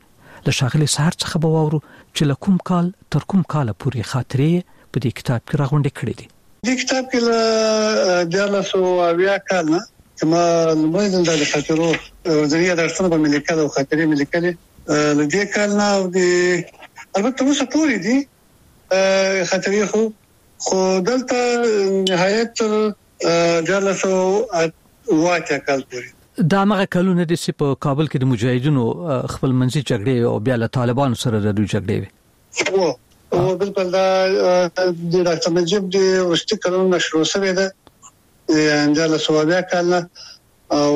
Speaker 11: له ښاغلي سهار څخه به واورو چې له کوم کال تر کوم کال پورې خاطرې په دې کتاب کې راغونډې کړې دي.
Speaker 4: دې کتاب کې له 1980 کال نه کما لمړی د خاطرو ورځنی درسونه په ملي او خاطرې ملي کړي له دې کال نه د البته اوس پورې دي خاطرې خو دلته نهایت 1980 کال پورې
Speaker 11: دا هغه کلونه دي چې په کابل کې د مجاهدینو خپل منځي جګړې او بیا له طالبانو سره د جګړې وي.
Speaker 4: او بالکل دا د ډاکټر نجیب د ورستي کلونه شروع شوه ده انجاله سوابیا کال او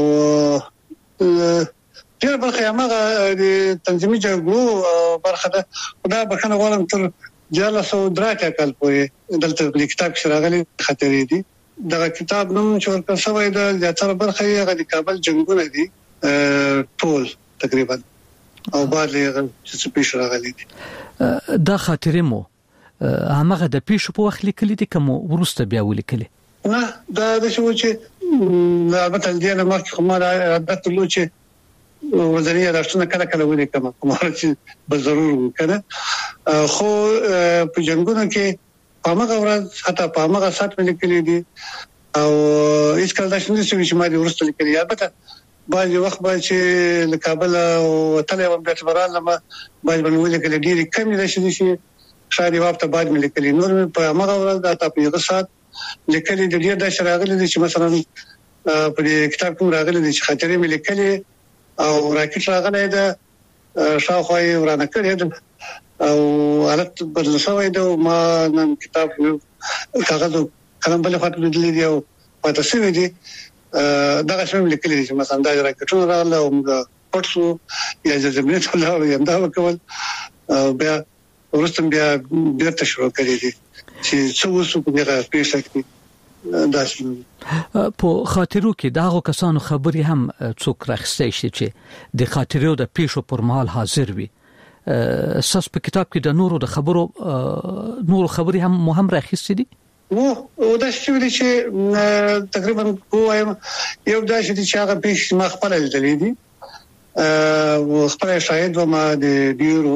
Speaker 4: ډېر برخه هغه د تنظیمي جګړو برخه ده. دا بخنه غواړم تر 1903 کال پورې دلته د کتاب کې راغلي خاطرې دي. دا کتاب نوم چې ورکړ شوی د زیاتره برخه یې هغه د کابل جنگونه دي ټول تقریبا او بعد چې پیښ راغلي دي.
Speaker 11: دا خاطرې مو هغه د پیښو په وخت لیکلي دي کوم ورسته بیا ولیکلي؟
Speaker 4: نه دا د شو چې البته د نه مخکې کومه عادت لو چې ورځنی راځنه کله کله ولیکم کومه چې به ضرور وکړه خو په جنگونو کې پامغه ورځ حتی پامغه سات ملي کړی دي او هیڅ کله دا شنه چې ما دي ورسته لیکلي. البته باید وخت به چې له کابل او تله و بیت بران لما باید بنولې کړي ډیری کمی ده چې شاید وخت بعد ملي کړي نور په هغه ورځ دا تاسو یو سات لیکلي د دې د شراغلي چې مثلا په کتاب کې راغلي چې خاطرې ملي کړي او راکټ راغلی ده شاوخوا ورانه کړی ده او حالت بدل شوی دی. ما نن کتاب کاغذ قلم بل خاطر لیدلی دی او پاتې شوی دی دا څنګه لیکلی دی مثلا دا راکټونه راغله او پټسو یا زمینه ټول او دا وکول بیا ورستم بیا بیرته شروع کړی دی چې څو وسو په دغه پیښه کې داسې
Speaker 11: په خاطرو کې داغو کسانو خبري هم څوک راخستې شي چې د خاطرو د پیښو پر مهال حاضر وي. اساس په کتاب کې د نورو د خبرو خبري هم مهم راخستې دي.
Speaker 4: او دا چې تقریبا وایم یو دا چې هغه پیښ ما خپل لیدلې دي او خپل شاهد و ما د ډیرو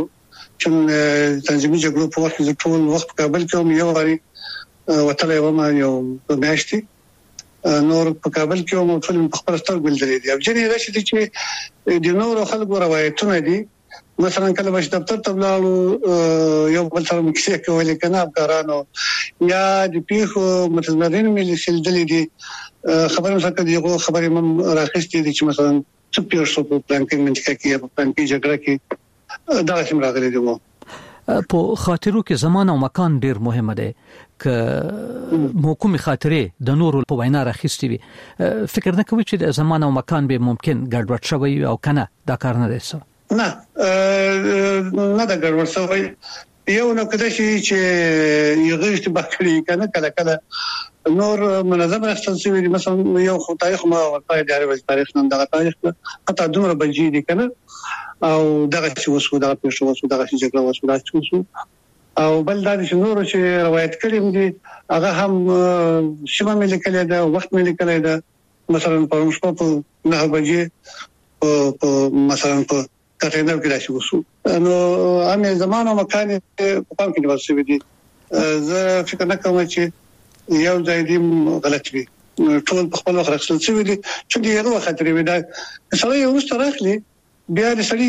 Speaker 4: چې تنظیمي جګړو په وخت کې ټول وخت کابل کې یو غري وتلې و ما یو میاشتې نور په کابل کې مو ټول په خپل سترګو لیدلې دي. او جنې دا چې د نورو خلکو روایتونه دي مثلا کله باش دفتر ته ولاړو یو بل سره مکسي کولې کنه افکارانو یا د پیخو متضررین ملي سلدلې دي خبرم سره دیغه خبرې مم راخستې دي چې مثلا څه پیښو په پلان کې منځکه کې په پلان کې جګړه کې دا څنګه راغلي دي.
Speaker 11: په خاطرو کې زمان او مکان ډیر مهم دی ک محکومي خاطرې د نورو په وینا راخستې وي فکر نه کوي چې د زمان او مکان به ممکن ګډوډ شوی او کنه دا کار نه دی.
Speaker 4: نه دا ګډوډ شوی یو نو کده چې یو غیشت بکړي کنه کله کله نور منظم راستل شوی مثلا یو خو تاریخ ما ورته دی اړ تاریخ نن دا تاریخ حتی دومره بلجی دي کنه او دغه چې وسو دا پیښه وسو دغه چې جګړه وسو دا چې او بل دا چې نور چې روایت کړي دي هغه هم شمه ملي کړي دا وخت ملي کړي دا مثلا په شپه په 9 بجې په مثلا په کټینر کې راشي وسو نو امي زمانه مکان په پام کې ورسېږي دي زه فکر نه کوم چې یو ځای دی غلط وي ټول په خپل وخت راځل شوی دي چې یو وخت لري دا سړی یو ستراخلي بیا د سړی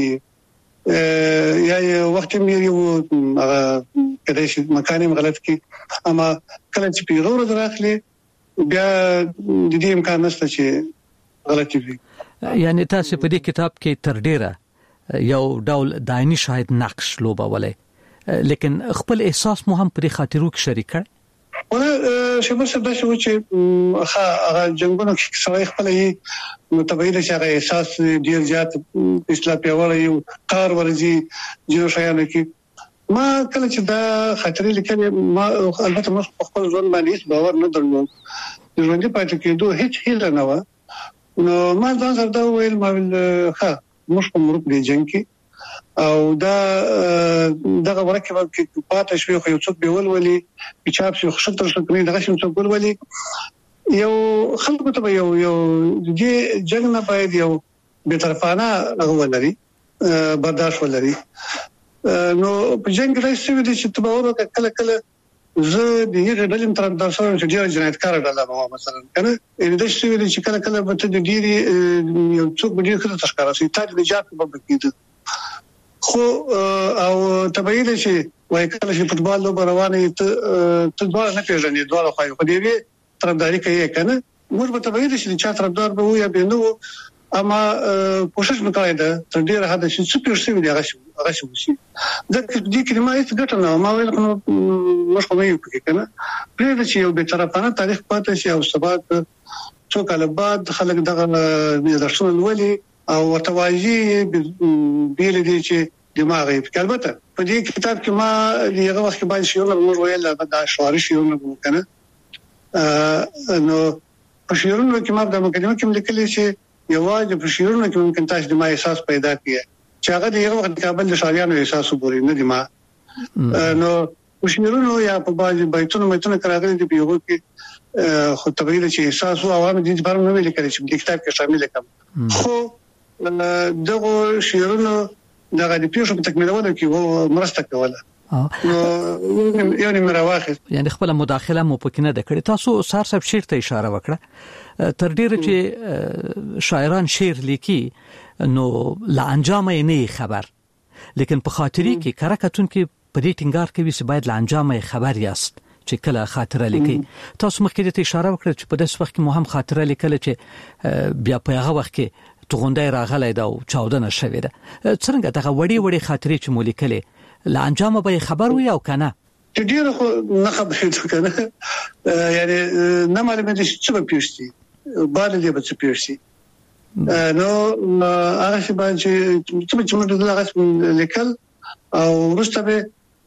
Speaker 4: یې یا وخت مې یو کله چې مکان غلط کی اما کله چې پیغور راخلي بیا د دې امکان نشته چې غلط وي.
Speaker 11: یعنی تاسو په دې کتاب کې تر ډیره یو ډول دایني شاهد نقش لوبولې لیکن خپل احساس مو هم په خاطرو کې شریک کړ.
Speaker 4: ونه شبه څه شو چې هغه جنگونو کې سوي خپل یې متبعید شغه احساس ډیر زیات اصلاح پیوړی یو کار ورځي جوړ شایانه کې ما کله چې دا خاطرې لیکلې ما البته مخ خپل ځون باندې باور نه درلود ژوند پاتې کېدو هیڅ هیله نه و نو ما ځان سره دا ویل ما ښه موږ کوم روپ دی جنگ کې او دا دغه ورکه کې پاتې شوی خو یو څوک به ولولي چې په خشتر شکرې دغه شم څوک ولولي یو خلکو ته یو دې جنگ نه باید یو به طرفانه ولري برداشت ولري. نو په جنگ کې څه ویل چې تباور کله کله زه د یوه ډلې طرفدار سره چې ډیر جنایتکار ډله ما مثلا کنه ان د څه ویل چې کله کله به ته د ډیری یو څوک ډیر کله تشکاره سي ته د جات په بکیده خو او تبعید شي وای کله چې فوتبال لوب روانه ته دوه نه پیژنې دوه خو په دې طرفداري کوي کنه موږ به تبعید شي چې طرفدار به وي یا به نو اما کوشش وکړای دا تر ډیره حد چې څه پیښ شي دی هغه شي دا دې کلمه هیڅ ګټه نه ما ویل نو مش کومه یو کې کنه پرې چې یو به طرفانه تاریخ پاتې شي او سبات څو کال بعد خلک دغه درسونه ولي او توایي بیل دي چې دماغي البته په دې کتاب کې ما دغه وخت باندې شیونه موږ ویل دا شواري شیونه کنه نو په شیونه کې ما د مقدمه کې لیکل چې یوازې په شیرونو کې ممکن تاسو د ما احساس پیدا کړئ چې هغه د یو وخت کابل د شاریانو احساس وګوري نه دی ما نو په شیرونو یا په باندې بایتونو مېتونه کراغلي دی په یو کې خو تبعید چې احساس او عوام دي په اړه نه ویل کېږي چې د کتاب کې شامل کړم خو دغه شیرونو دغه د پیښو په تکمیلولو کې وو مرسته کوله نو یو نیمه راوخه
Speaker 11: یعنی خپل مداخله مو پکې نه د کړې تاسو سار صاحب شعر ته اشاره وکړه تر ډیره چې شاعران شعر لیکي نو لا انجام نه خبر لیکن په خاطري کې کرکټون کې په دې ټینګار کوي چې باید لا انجام خبر یاست چې کله خاطره لیکي تاسو مخکې ته اشاره وکړه چې په داس وخت کې مهم خاطره لیکل چې بیا په هغه وخت کې توغندای راغلی دا او چاودنه شوې ده څنګه دغه وړي خاطرې چې مو لیکلې لا انجام به خبر وي او کنه
Speaker 4: چې ډیره خو نه خبرې کنه یعنی نه معلومه دي چې څه پیښتي بعد دې به څه پیښتي نو هغه چې باندې چې موږ دغه لیکل او ورسته به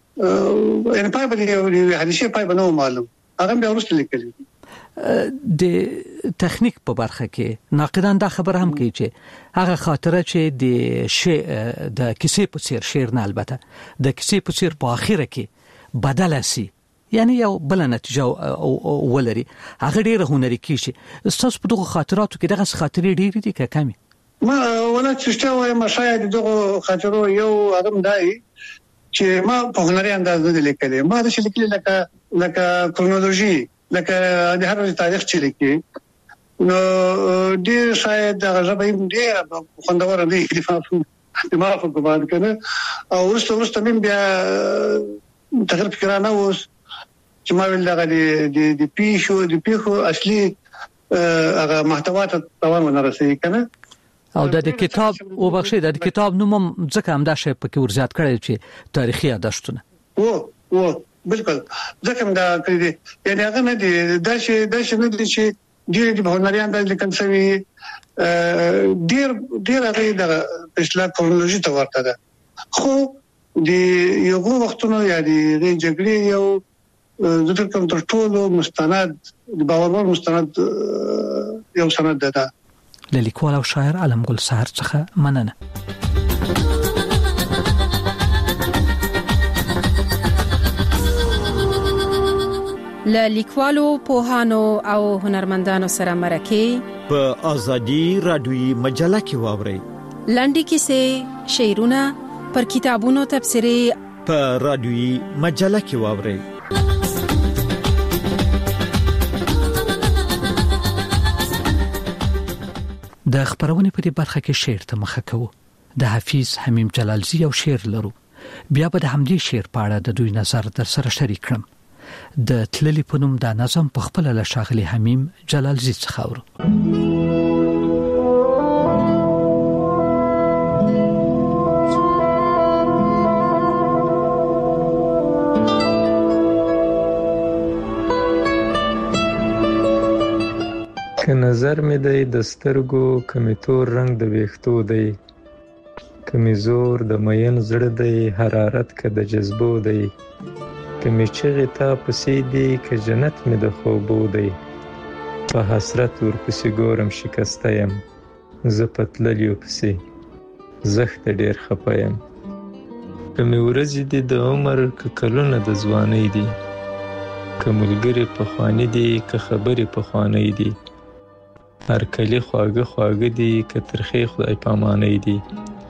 Speaker 4: ان پای به حدیثه پای به نو معلوم هغه به ورسته لیکل
Speaker 11: د تخنیک په برخه کې ناقدان دا خبر هم کوي چې هغه خاطره چې د کیسې په څیر شعر نه البته د کیسې په څیر په اخره کې بدل شي یعنی یو بل نتیجه ولري هغه ډیره هنري کیږي تاسو په دغه خاطراتو کې دغه خاطرې ډیرې دي که کمی
Speaker 4: ما ولا چې وایم شاید دغه خاطرو یو ادم دای چې ما په هنري انداز نه لیکلې ما د لیکل لکه کرونولوژي لکه د هر تاریخ چې لیکي نو ډیر شاید هغه ژبه ډیر خوندور دی د ما په ګمان کنه او ورسته مې بیا تغیر فکرانه اوس چې ما ویل دغه د پیښو اصلي هغه محتوا ته توان ورسېږي کنه
Speaker 11: او د کتاب او بخښه د کتاب نوم ځکه هم دا شی په کې ورزیات کړی چې تاریخي یادښتونه
Speaker 4: او بالکل ځکه دا کړی دی یعنی هغه نه دی دا شی نه دی چې ډیر د هنریان د لیکل شوی ډیر هغه د اصلاح کرونولوژي ته ورته ده خو د یو وختونو یا د جګړې یو ذکر کوم تر ټولو مستند د باور مستند یو سند ده
Speaker 11: لیکوال او شاعر علم ګل سحر څخه مننه
Speaker 9: لیکوالو پوهانو او هنرمندانو سره مرکه
Speaker 10: په ازادي رادیوي مجله کې واوري
Speaker 9: لنډي کیسې شعرونه پر کتابونو تبصرې
Speaker 10: په رادیوي مجله کې واوري
Speaker 11: د خبرونه په دې برخه کې شعر ته مخه کوو د حافظ حمیم جلالزی یو شعر لرو بیا به د همدې شعر په اړه د دوی نظر در سره شریک کړم د تللی په نوم دا نظم په خپل له شاغلی حمیم جلالزی څخه اورو
Speaker 7: که نظر می دی د سترګو کمی تور رنگ د ویښتو دی کمی زور د مین زړه دی حرارت که د جذبو دی کمی چغې تا پسې دی که جنت می د خوبو دی په حسرت ورپسې ګورم شکسته یم زه په تللیو پسې زښته ډېر خفه یم کمی ورځې دي د عمر که کلونه د ځوانۍ دي که ملګري پخواني دي که خبرې پخوانۍ دي هر کلی خواږه خواږه دي که ترخې خدای پامانۍ دي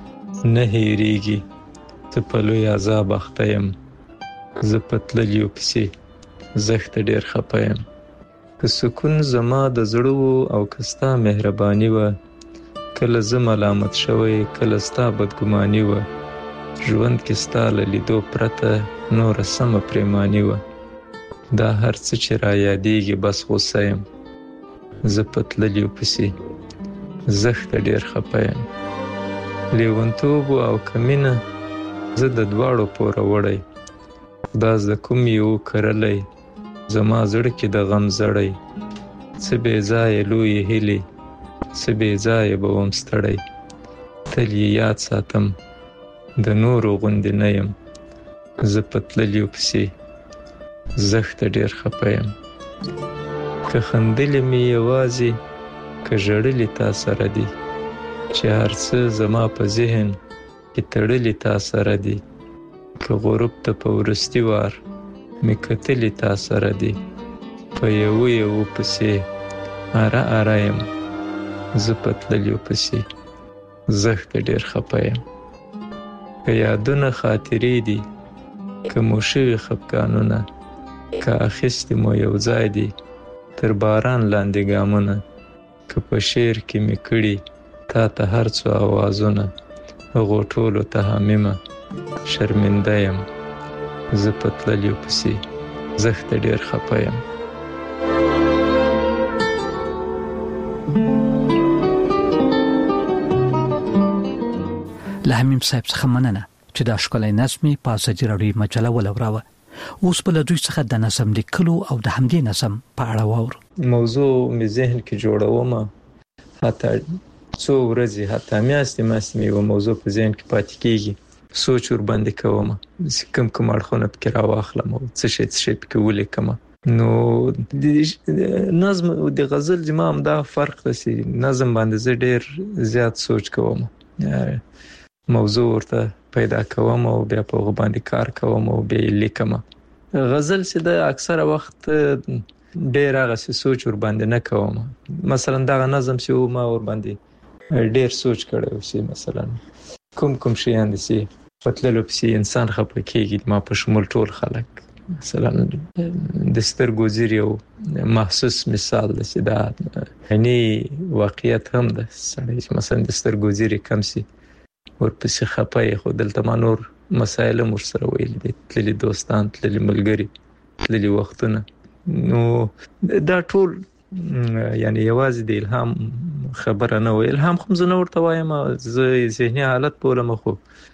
Speaker 7: نه هېریږي ته په لوی عذاب اخته یم زه په تللیو پسې زخته ډېر خفه یم که سکون زما د زړه و او که ستا مهرباني وه کله زه ملامت شوی کله ستا بدګماني وه ژوند کې ستا له لیدو پرته نوره سمه پریماني وه دا هر څه چې را یادېږي بس غوسه یم زه په تللیو پسې زخته ډېر خفه یم لیونتوب او که مینه زه د دواړو پوره وړی خدا زده کوم یې وکرلی زما زړه کې د غم زړی څه بې ځایه لویې هیلې څه بې ځایه به وم ستړی تل یې یاد ساتم د نورو غوندې نه یم زه په تللیو پسې زخته ډېر خفه یم که خندلې مې یوازې که ژړلې تا سره دي چې هر څه زما په ذهن کې تړلې تا سره دي که غروب ته په وروستي وار مې کتلې تا سره دي په یوه پسې اره اره یم زه په تللیو پسې زخته ډېر خفه یم که یادونه خاطرې دي که مو شوي خفګانونه که اخیستې مو یو ځای دي تر باران لاندې ګامونه که په شعر کې مې کړي تا ته هر څو آوازونه هغو ټولو ته حامیمه شرمنده یم زه په تللیو پسې زخته ډېر خفه یم
Speaker 11: له حمیم صاحب څخه مننه چې دا ښکلی نظم په ازادي راډیو مجله ولوراوه اوس په دوی څخه د نظم لیکلو او د همدې نظم په اړه واورو
Speaker 7: موضوع مې ذهن کې جوړوم حتی څو ورځې حتی میاشتې مې یو موضوع په ذهن کې پاتې کېږي سوچ ور باندې کوم کوم اړخونه پکې راواخلم او څه شي پکې ولیکم نو نظم او د غزل زما هم دا فرق دی نظم باندې زه ډېر زیات سوچ کوم موضوع ورته پیدا کوم او بیا په هغه باندې کار کوم او بیا لیکم غزل چې د اکثره وخت ډېر هغه سوچ ور باندې نه کوم مثلا دا نظم چې ما ور باندې ډېر سوچ کړی اوسې مثلا کوم شیان دي پتللو پسې انسان خپه کېږي ما په شمول ټول خلک مثلا د سترګو زیر یو محسوس مثال دی چې دا یعنی واقعیت هم ده سړی چې مثلا د سترګو زیر کم سي ورپسې خپه خو دلته ما نور مسایل مر سره ویل دي تللی دوستان تللی ملګری تللی وختونه نو دا ټول یعنی یوازې د الهام خبره نه وي الهام خو زه نه ورته وایم زه ذهني حالت بولم خو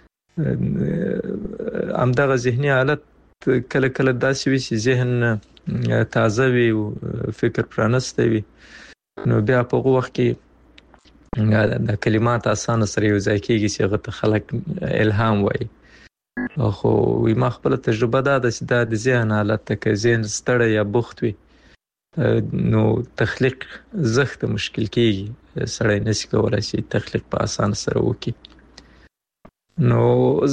Speaker 7: همدغه ذهني حالت کله کله داسې وي چې ذهن تازه وي او فکر پرانسته وي نو بیا په هغه وخت کې د کلمات اسانه سره یو ځای کېږي چې هغه ته خلک الهام وایي خو ما خپل تجربه دا د ذهن حالت ته که ذهن ستړی یا بوخت وي نو تخلیق زخت مشکل کېږي سړی نشي کولای چې تخلیق په اسانه سره وکړي نو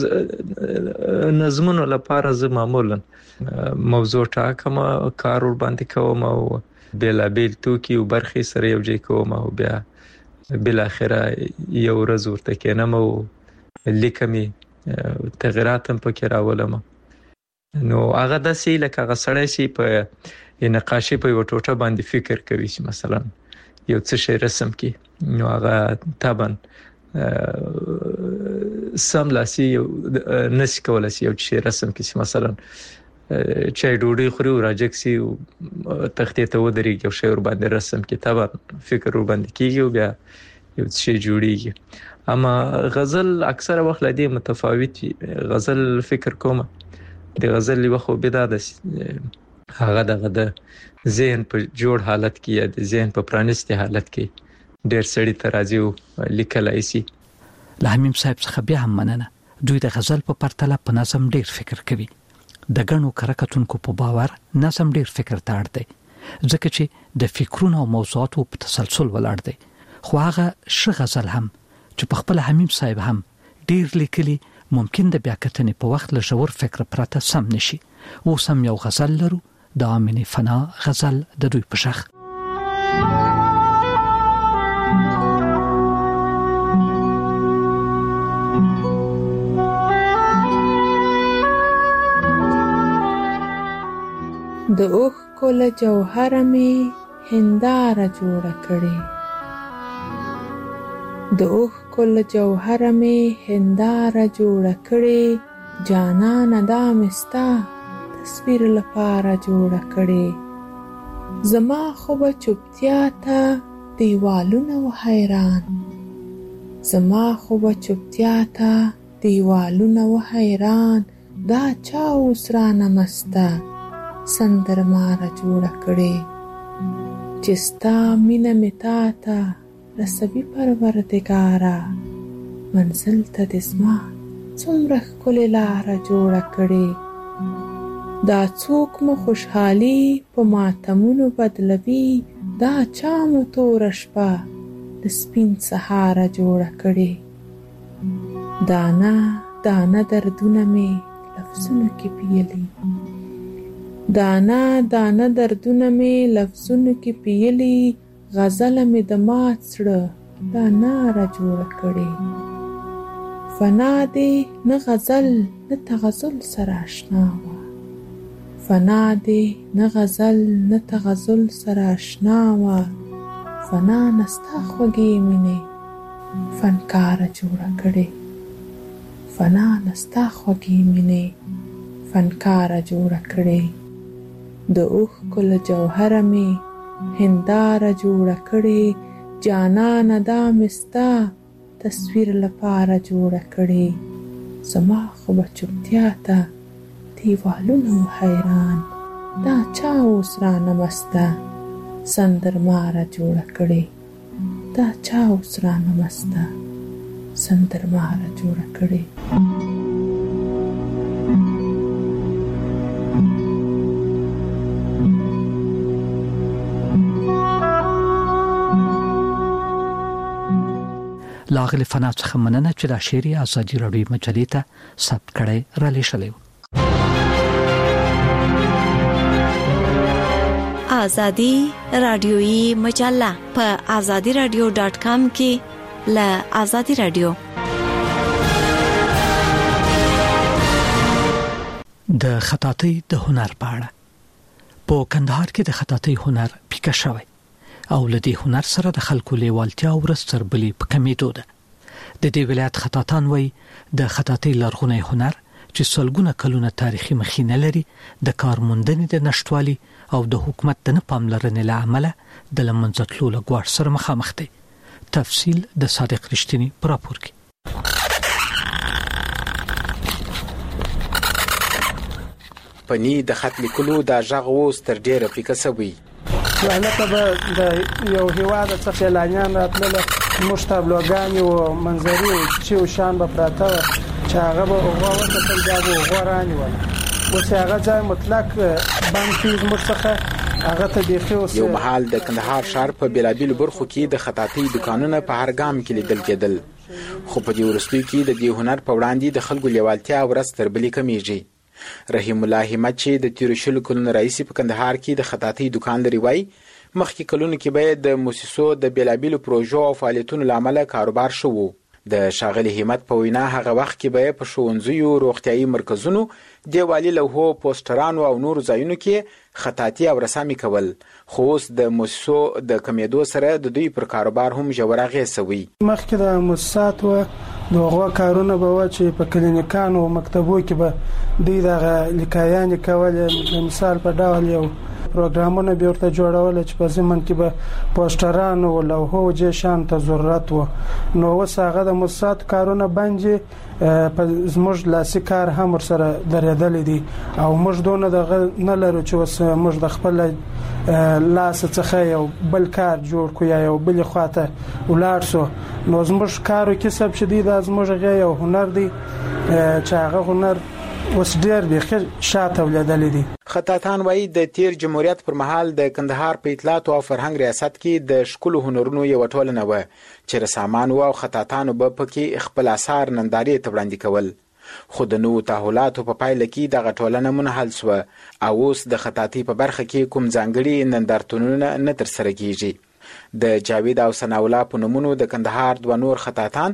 Speaker 7: نظمونو لپاره زه معمولا موضوع ټاکم کار ور باندې کوم او بېلابېل توکي او برخې سره یو ځای کوم او بیا بل اخره یو ورځ ورته کېنم او لیکم تغیرات هم پکې راولم نو هغه داسې لکه هغه سړی چې په نقاشي په یو ټوټه باندې فکر کوي چې مثلا یو څه شی رسم کی نو هغه طبعا سم لاسي نشي کولای یو شی رسم کی چې مثلا چای ډوډۍ خوري او راجکسي تختې ته ودرېږي یو شی ور باندې رسم کی طبعا فکر ور باندې کیږي او بیا یو شی جوړیږي اما غزل اکثره وخت لدی متفاوت غزل فکر کوم د غزل یو خو بدا د هغه د ذهن په جوړ حالت کې یا د ذهن په پرانستي حالت کې ډېر سړی ترازیو لیکلای شي
Speaker 11: له حمیم صاحب څخه بیا هم مننه دوی د غزل په پرتله په نظم ډېر فکر کوي د غنو کرکټونکو په باور نظم ډېر فکر ته اړ دی ځکه چې د فکرونو او موضوعاتو په تسلسل ولاړ دی خو هغه ش غزل هم چې په خپل حمیم صاحب هم ډېر لیکلي ممکن د بیا کتنې په وخت له ژور فکر پرته سم نشي او سم یو غزل لرو د امینه فنا غزل د دوی په شخ
Speaker 12: د اوښکو له جوهره مې هنداره جوړه کړې، د اوښکو له جوهره مې هنداره جوړه کړې، جانانه دا مې ستا تصویر لپاره جوړه کړې. زما خو به چوپتیا ته دیوالونه و حیران، زما خو به چوپتیا ته دیوالونه و حیران، دا چا اوس رانه مسته سندرماره جوړه کړې. چې ستا مینه مې تا ته رسوي پروردګاره، منزل ته دې زما څومره ښکلې لاره جوړه کړې. دا څوک مو خوشحالي په ماتمونو بدلوي، دا چا مو توره شپه د سپین سهاره جوړه کړې. دانه دانه دردونه مې لفظونو کې پیلي، دانه دانه دردونه مې لفظونو کې پیلي، غزله مې د مات زړه دا ناره جوړه کړې. فنا دې نه غزل نه تغزل سره اشنا وه، فنا دې نه غزل نه تغزل سره اشنا وه، فنا نه ستا خوږې مینې فنکاره جوړه کړې، فنا نه ستا خوږې مینې فنکاره جوړه کړې. د اوښکو له جوهره مې هنداره جوړه کړې، جانانه دا مې ستا تصویر لپاره جوړه کړې. زما خو به چوپتیا ته دیوالونه و حیران، دا چا اوس رانه مسته سندرماره جوړه کړې، دا چا اوس رانه مسته سندرماره جوړه کړې.
Speaker 11: لاغلی فنا څخه مننه چې دا شعر ازادي راډیو مجلې ته ثبت کړی را لېږلی و.
Speaker 5: ازادي راډیوي مجله په azadiradio.com کې له ازادي راډیو
Speaker 11: د خطاطۍ د هنر په اړه. په کندهار کې د خطاطۍ هنر پیکه شوی او لدی هنر سره د خلکو لیوالتیا او رستربلی په کمیدو ده. د دې ولایت خطاطان وای د خطاطۍ لرغونی هنر چې سلګونه کلونه تاریخي مخینه لري د کارموندنې د نشټوالي او د حکومت د نه پاملرنې له امله د لمنځه تلو له ګواښ سره مخامخ دي. تفصیل د صادق رښتینی په راپور کې.
Speaker 13: پنی د خط لیکلو د ژغ اوس تر ډیره پیکه سوی.
Speaker 14: لعنته به د یو هیواد څخه اعلانیان راتلل، موږ تابلوګان او منظري چې شان به پراته چې هغه به وغوړه تل دا وغورانی و. اوس هغه ځای مطلق باندې موږ څخه هغه ته دیخي اوس
Speaker 13: یو محل د کندهار شهر په بلابل برخو کې د خطاطۍ دکانونه په هر ګام کې لیدل کېدل، خو په دې ورستوي کې د دې هنر په وړاندې د خلکو لیوالتیا او رستربلی کمیږي. رحیم الله همت چې د 13 کلونو رئیس په کندهار کې د خطاطۍ دکان لري وای مخکې کلونو کې به د موسسو د بلابل پروژو او فعالیتونو لامل کاروبار شو. د شاغلی همت په وینا هغه وخت کې به په ښوونځیو، روغتيایي مرکزونو، دیوالي لوحو، پوسټرانو او نور ځایونو کې خطاطي او رسامي کول، خو اوس د موسسو د کمیدو سره د دوی پر کاروبار هم ژور اغېز وي.
Speaker 14: مخکې د موسساتو دغه کارونه به و چې په کلینیکانو او مکتبو کې به دوی دغه لیکایان کول، مثال په ډول یو پروګرامونه به ورته جوړول چې په زمن کې به پوسټرانو او لوحو جشن ته ضرورت و. نو اوس هغه د موسسات کارونه باندې په زموږ لاسي کار هم سره درېدل دي او موږ دونه دغه نه لرو چې اوس موږ د خپل لاس څخه یو بل کار جوړ کو یا یو بل خواته ولاړ سو. نو زموږ کارو کې سب شدید از موږ یو هنر دی چې هغه هنر اوس ډېر به شاته ولیدل دي.
Speaker 13: خطاطان وایي د تیر جمهوریت پر مهال د کندهار په اطلاعات او فرهنګ ریاست کې د شکل هنرونو یو ټولنه و چې رسامان او خطاطان به پکې خپل اثار نندارې ته وړاندې کول، خو د نوو تحولاتو په پایله کې دغه ټولنه منحل شوه او اوس د خطاطۍ په برخه کې کوم ځانګړي نندارتونونه نه ترسره کیږي. د جاوید او ثناء الله په نومونو د کندهار دوه نور خطاطان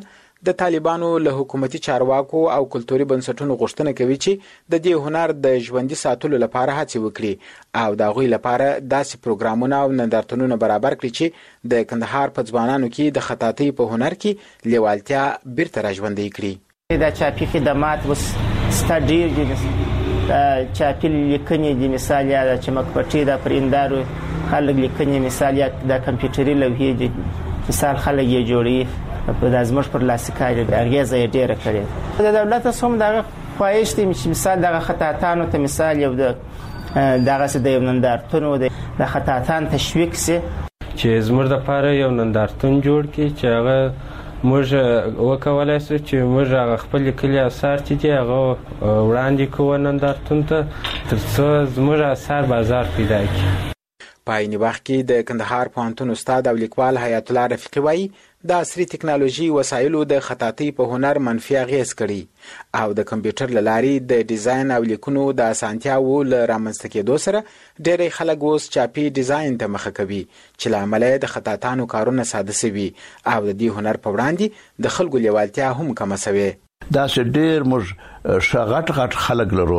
Speaker 13: د طالبانو له حکومتي چارواکو او کلتوري بنسټونو غوښتنه کوي چې د دې هنر د ژوندۍ ساتلو لپاره هڅې وکړي او د هغوی لپاره داسې پروګرامونه او نندارتونونه برابر کړي چې د کندهار په ځوانانو کې د خطاطۍ په هنر کې لیوالتیا بیرته راژوندۍ کړي.
Speaker 25: دا چاپي خدمات وس ستډیر دي، چاپي لیکنې دي، مثال یا د چمکپټي د پرندارو خلک لیکنې، مثال یا د کمپیوټري لوحې دي، مثال خلک یې جوړي په دازمش پر لاسکای د اغیزه یې ډیره کړې. د دولت سم دغه خواهش دي چې مثال دغه خطاطانو ته مثال یو دغه څه د نندارتونو د خطاطان تشویق سي
Speaker 26: چې زموږ د لپاره یو نندارتون جوړ کړي چې هغه موږ وکولای شو چې موږ هغه خپل کلی اثار چې دی هغه وړاندې کوو نندارتون ته ترڅو زموږ اثار بازار پیدا کړي.
Speaker 13: په عین وخت کې د کندهار پوهنتون استاد او لیکوال حیات الله رفیقي وایي د عصري ټکنالوژي وسایلو د خطاطۍ په هنر منفي اغیز کړي او د کمپیوټر له لارې د ډیزاین او لیکونو د اسانتیاوو له رامنځته کېدو سره ډېری خلک اوس چاپي ډیزاین ته مخه کوي چې له امله د خطاطانو کارونه ساده سوي او د دې هنر په وړاندې د خلکو لیوالتیا هم کمه سوې.
Speaker 1: دا چې ډېر موږ شغټ خلک لرو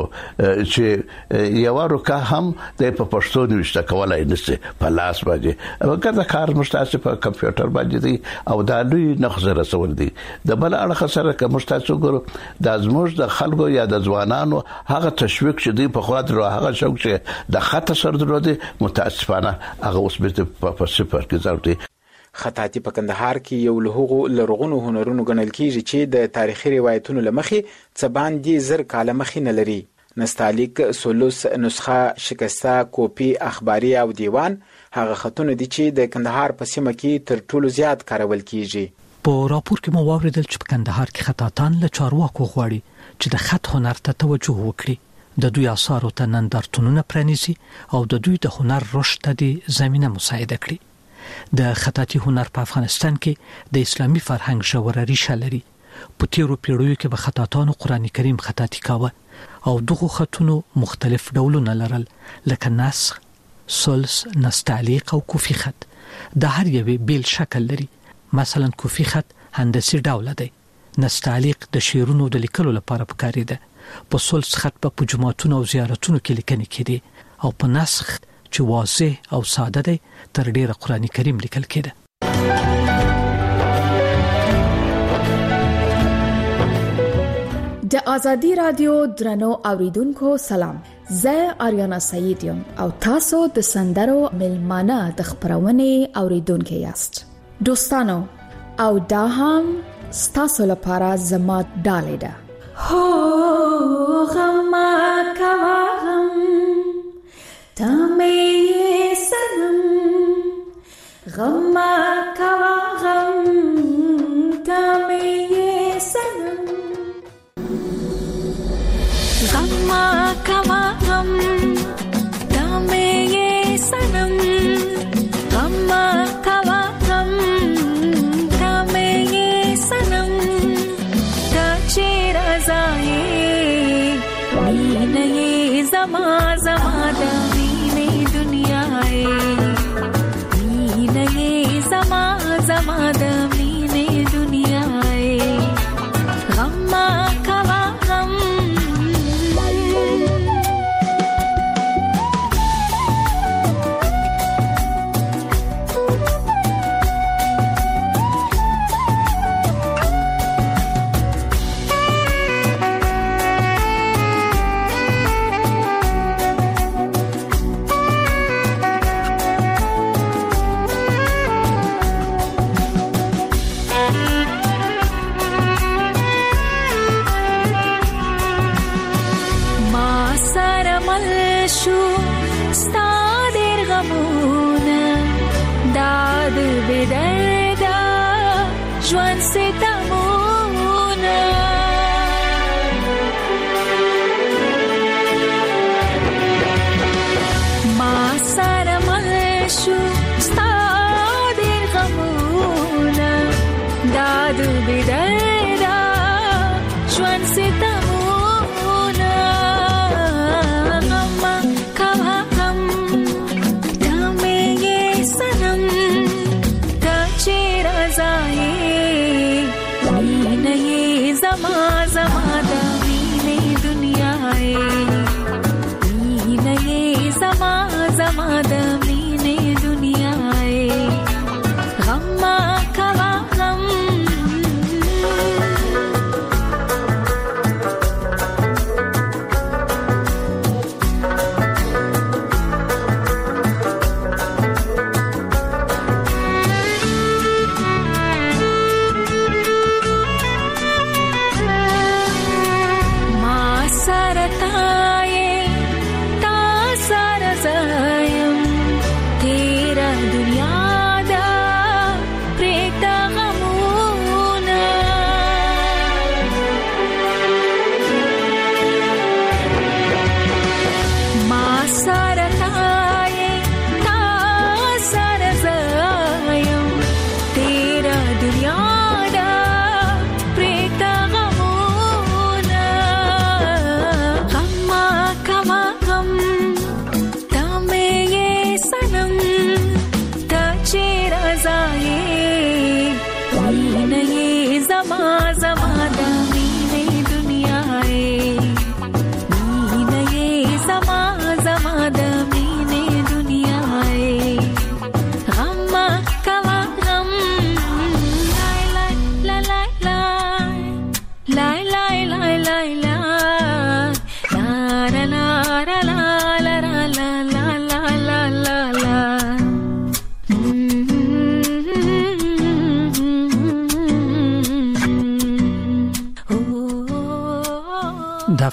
Speaker 1: چې یو روکه هم د په پښتو نوښت کولای نشي په لاس باندې وګړه کار مستاسه په کمپیوټر باندې دی او دا لوی نقص رسول دي. د بل اړخ سره که مستاسه ګورو د زموږ د خلکو یا د ځوانانو هغه تشویق چې دی په خاطر هغه شوق چې د خط سر درودي متاسفانه هغه اوس په صفر کې ځوړي.
Speaker 13: خطاطي په کندهار کې یو له هغو لرغونو هنرونو ګڼل کېږي چې د تاریخي روایتونو له مخې څه باندې 1000 کاله مخې نه لري. نستعلیق، سولوس، نسخه، شکسته، کوپی، اخباري او دیوان هغه خطونه دي چې د کندهار په سیمه کې تر ټولو زیات کارول کېږي.
Speaker 11: په راپور کې مو واوریدل چې په کندهار کې خطاطان له چارواکو غواړي چې د خط هنر ته توجه وکړي، د دوی آثارو ته نندارتونونه پرانیزي او د دوی د هنر رشد ته زمينه مساعده کړي. د خطاطي هنر په افغانستان کې د اسلامي فرهنګ ژوره ریشه لري. په تیرو پیړیو کې به خطاطانو قرآن کریم خطاطي کاوه او دغه خطونو مختلف ډولونه لرل لکه نسخ، سلس، نستعلیق او کوفی خط. د هر یوې بیل شکل لري. مثلا کوفی خط هندسي ډول دی، نستعلیق د شعرونو د لیکلو لپاره پکارېده، په سلس خط په جماعتونو او زیارتونو کې لیکنې کېدې او په نسخ چې واضح او ساده دی تر ډیره قرآن کریم لیکل کېده.
Speaker 15: د ازادي رادیو درنو اوریدونکو سلام، زه آریانا سعید یم او تاسو د سندرو ملمانه د خبرونې اوریدونکو یاست. دوستانو او دا هم ستاسو لپاره زما ډالۍ ده. هو غم کوا غم تامه سنم، غم کوا غم تامه سنم، غم کوا غم تامه سنم، غم کوا غم تامه سنم، تا چیر ازای مینه زما زما دمینه دنیای، مینه زما زما دمینه دنیای، غم کوا غم.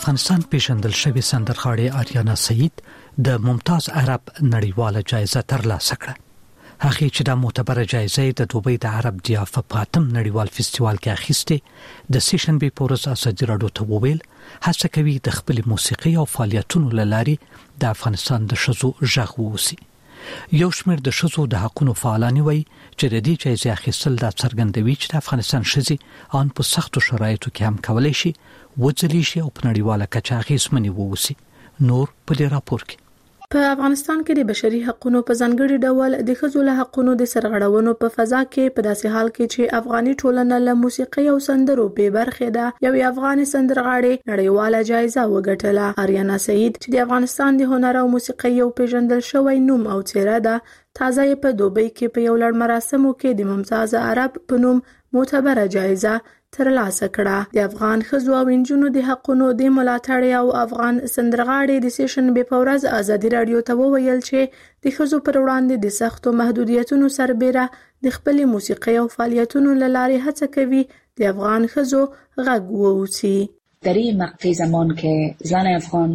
Speaker 11: افغانستان پیژندل شوی سندرغاړې آریانا سعید د ممتاز عرب نړیواله جایزه ترلاسه کړه. هغه چې د معتبره جایزه د دوبۍ د عرب ضیافه پاتم نړیوال فستیوال کې اخیسته د سیشن بي پورس ازادي راډیو ته وویل هڅه کوي د خپل موسیقي او فعالیتونو لاري د افغانستان د شذو ژغ ووسی. یو شمېر د شذو د حقوقو فعالان وي چې د دې جایزې اخیستل د څرګندوي چې د افغانستان شذي ان په سختو شرایطو کې هم کولای شي وځلی شي او په نړیواله کچه اغیزمنې ووسی. نور په دې راپور کې
Speaker 6: په افغانستان کې د بشري حقوقو په ځانګړي ډول د ښځو له حقوقو د سرغړونو په فضا کې په داسې حال کې چې افغاني ټولنه له موسیقي او سندرو به برخه ده یو افغاني سندرغاړي نړیواله جایزه وګټله. آریانا سعید چې د افغانستان د هنر او موسیقي یو پیژندل شوی نوم او څیره ده تازه په دوبۍ کې په یو لړ مراسمو کې د ممتاز عرب په نوم معتبره جایزه ترلاسه کړه. د افغان ښځو او نجونو د حقوقو د ملاتړ او افغان سندرغاړي د سیشن بي پورز ازادي راډیو ته وویل چې د ښځو پر وړاندې د سختو محدودیتونو سربېره د خپل موسیقي او فعالیتونو لاري هڅه کوي د افغان ښځو غږ ووسی.
Speaker 2: در این مقطع زمان که زن افغان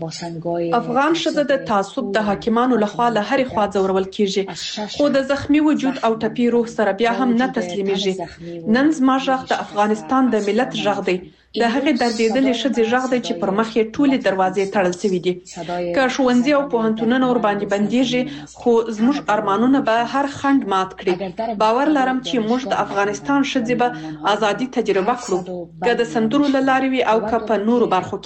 Speaker 16: افغان ښځه د تعصب د حاکمانو لخوا له هرې خوا ځورول کیږي خو د زخمی وجود او ټپي روح سره بیا هم نه تسلیمیږي. نن زما غږ د افغانستان د ملت غږ دی، د هغې دردېدلې ښځې غږ دی چې پر مخ یې ټولې دروازې تړل شوې دي. که ښوونځي او پوهنتونونه ور باندې بندېږي خو زموږ ارمانونه به هر خنډ مات کړي. باور لرم چې موږ د افغانستان ښځې به ازادي تجربه کړو، که د سندرو له لارې وي او که په نورو برخو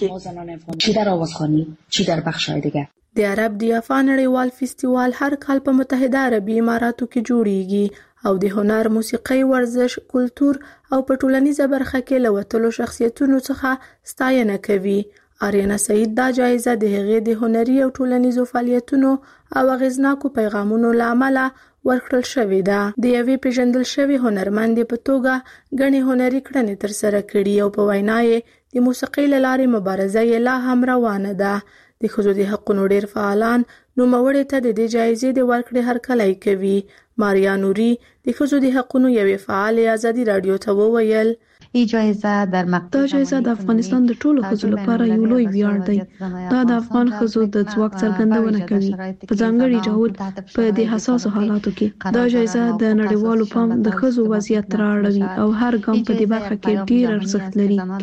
Speaker 16: کې.
Speaker 2: چی در بخشای دیگه
Speaker 6: د عرب ضیافه نړیوال فستیوال هر کال په متحده عربي اماراتو کې جوړیږي او د هنر، موسیقي، ورزش، کلتور او په ټولنیزه برخه کې لوتلو شخصیتونو څخه ستاینه کوي. آریانا سعید دا جایزه د هغې د هنري او ټولنیزو فعالیتونو او اغیزناکو پیغامونو لامل ورکړل شوې ده. د یوې پیژندل شوې هنرمندې په توګه غني هنري کړنې تر سره کړي او په وینا یې د موسیقي له لارې مبارزه یې لا هم روانه ده. د ښځو د حقوقو ډېر فعالان نوموړې ته د دې جایزې د ورکړې هرکلی کوي. ماریا نوري د ښځو د حقوقو یوې فعالې ازادي راډیو ته وویل
Speaker 18: دا جایزه د افغانستان د ټولو ښځو لپاره یو لوی ویاړ دی. دا د افغان ښځو د ځواک څرګندونه کوي په ځانګړي ډول په دې حساسو حالاتو کې. دا جایزه د نړیوالو پام د ښځو وضعیت رااړوي او هر ګام په دې برخه کې ډیر ارزښت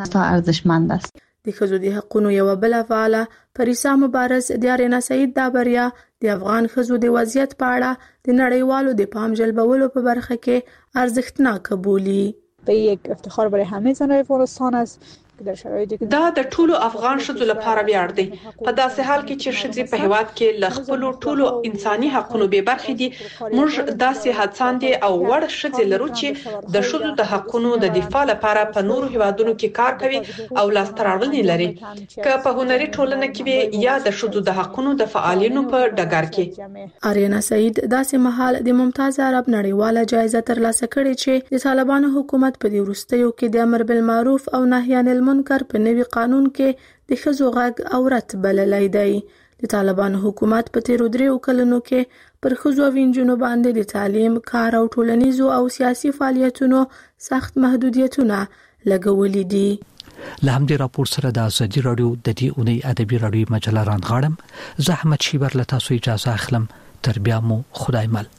Speaker 18: لري.
Speaker 6: د ښځو د حقوقو یو بل فعاله پریسا مبارز د آریانا سعید دا بریا د افغان ښځو د وضعیت په اړه د نړیوالو د پام جلبولو په برخه کې ارزښتناک بولي.
Speaker 20: یک افتخار برای همه زنان افغانستان است
Speaker 16: دا د ټولو افغان ښځو لپاره ویاړ دی په داسې حال کې چې ښځې په هیواد کې له خپلو ټولو انساني حقوقو بې برخې دي. موږ داسې هڅاندې او وړ ښځې لرو چې د ښځو د حقوقو د دفاع لپاره په نورو هیوادونو کې کار کوي او لاسته راوړنې لري، که په هنري ټولنه کې وي یا د ښځو د حقوقو د فعالینو په ډګر کې.
Speaker 6: آریانا سعید داسې مهال د ممتاز عرب نړیواله جایزه ترلاسه کړې چې د طالبانو حکومت په دې وروستیو کې د امر بالمعروف او نهی عن المنکر په نوي قانون کې د ښځو غږ اورت بللی دی. د طالبانو حکومت په تیرو 3 کلونو کې پر ښځو او نجونو باندې د تعلیم، کار او ټولنیزو او سیاسي فعالیتونو سخت محدودیتونه لګولي دي.
Speaker 11: له همدې راپور سره د ازادي راډیو د دې اونۍ ادبي راډیو مجله رانغاړم. زه احمد شیبر له تاسو اجازه اخلم. تر بیا مو خدای مل.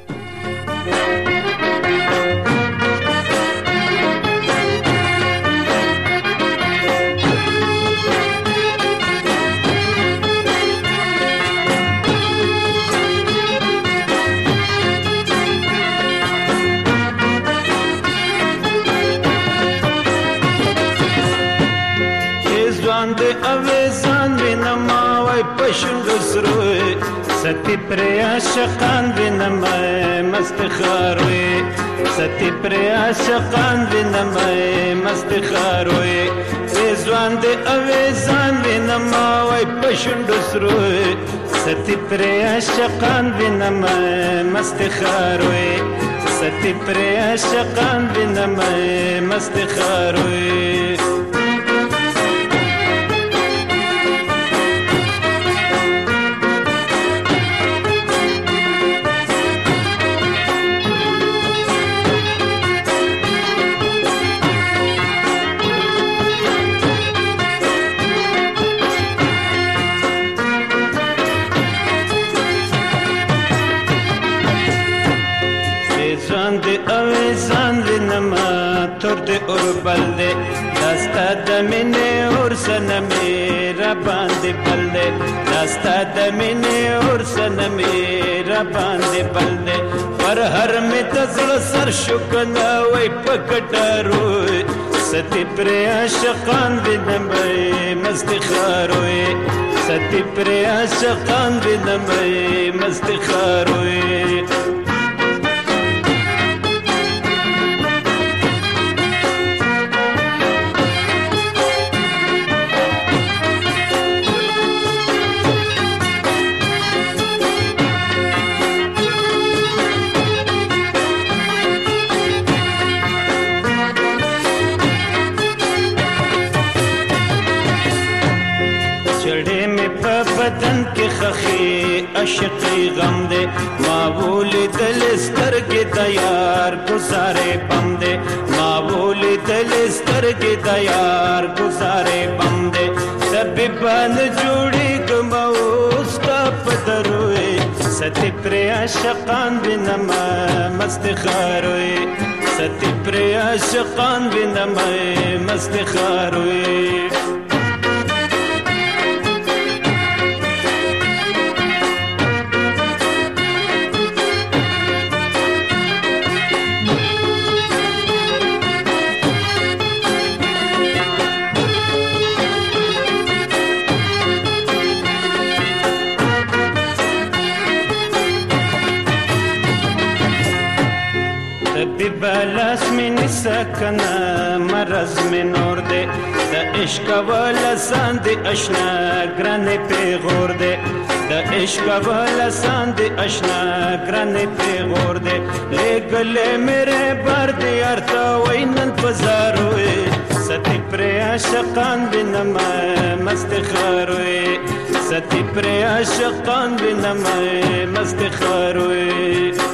Speaker 22: ستی پر عاشقان وینم مست خاروي، ستی پر عاشقان وینم مست خاروي، ځوان دې اویزان وینم وای پښوند سروي، ستی پر عاشقان وینم مست خاروي، ستی پر عاشقان وینم مست خاروي. دې اور بل دې داستا د مینې اور سنه میرا باندې بل دې داستا د مینې اور سنه میرا باندې بل دې پر هر می تزړ سر شو کنه وای پکټارو ستی پر عاشقان بنمای مست خاروي ستی پر عاشقان بنمای مست خاروي بدن کې خخي عاشقي غم دې ما ولدل سترګې د یار گزارې بم دې ما ولدل سترګې د یار گزارې بم دې سبي بان جوړي ګموستا پدروي ستي پر عاشقان بنما مست خاروي ستي پر عاشقان بنما مست خاروي بلاس من سکنا مرز من نور دے دا عشق والا ساند اشنا گران پیغور دے دا عشق والا ساند اشنا گران پیغور دے لے گلے میرے بار دے ارتا وینن پزاروے ستی پر عاشقان بنما مست خاروے ستی پر عاشقان بنما مست خاروے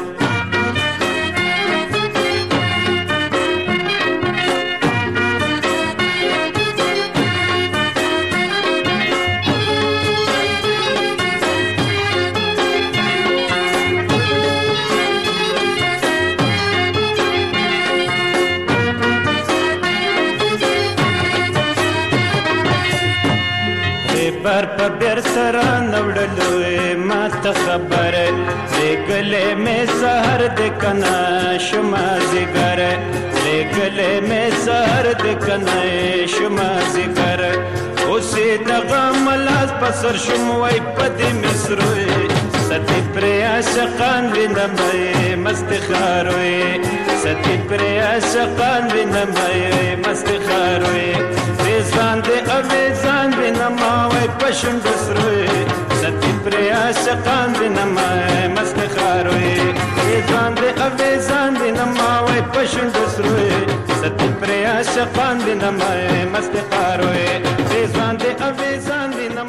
Speaker 22: بر په بیر سره نوړلوې ما ته خبره لګلې مې سحر د کنا شما زګر لګلې مې سحر د کنا شما زګر اوسې دغه ملاس پسر شم وای پدې مصروي ستی پر عاشقان وینمې مست خاروي ستی پر عاشقان وینمې مست خاروي ځان دې اویزان وینما وای پښم دسروي ستی پر عاشقان وینما مست خاروي ځان دې اویزان وینما وای پښم دسروي ستی پر عاشقان وینما مست خاروي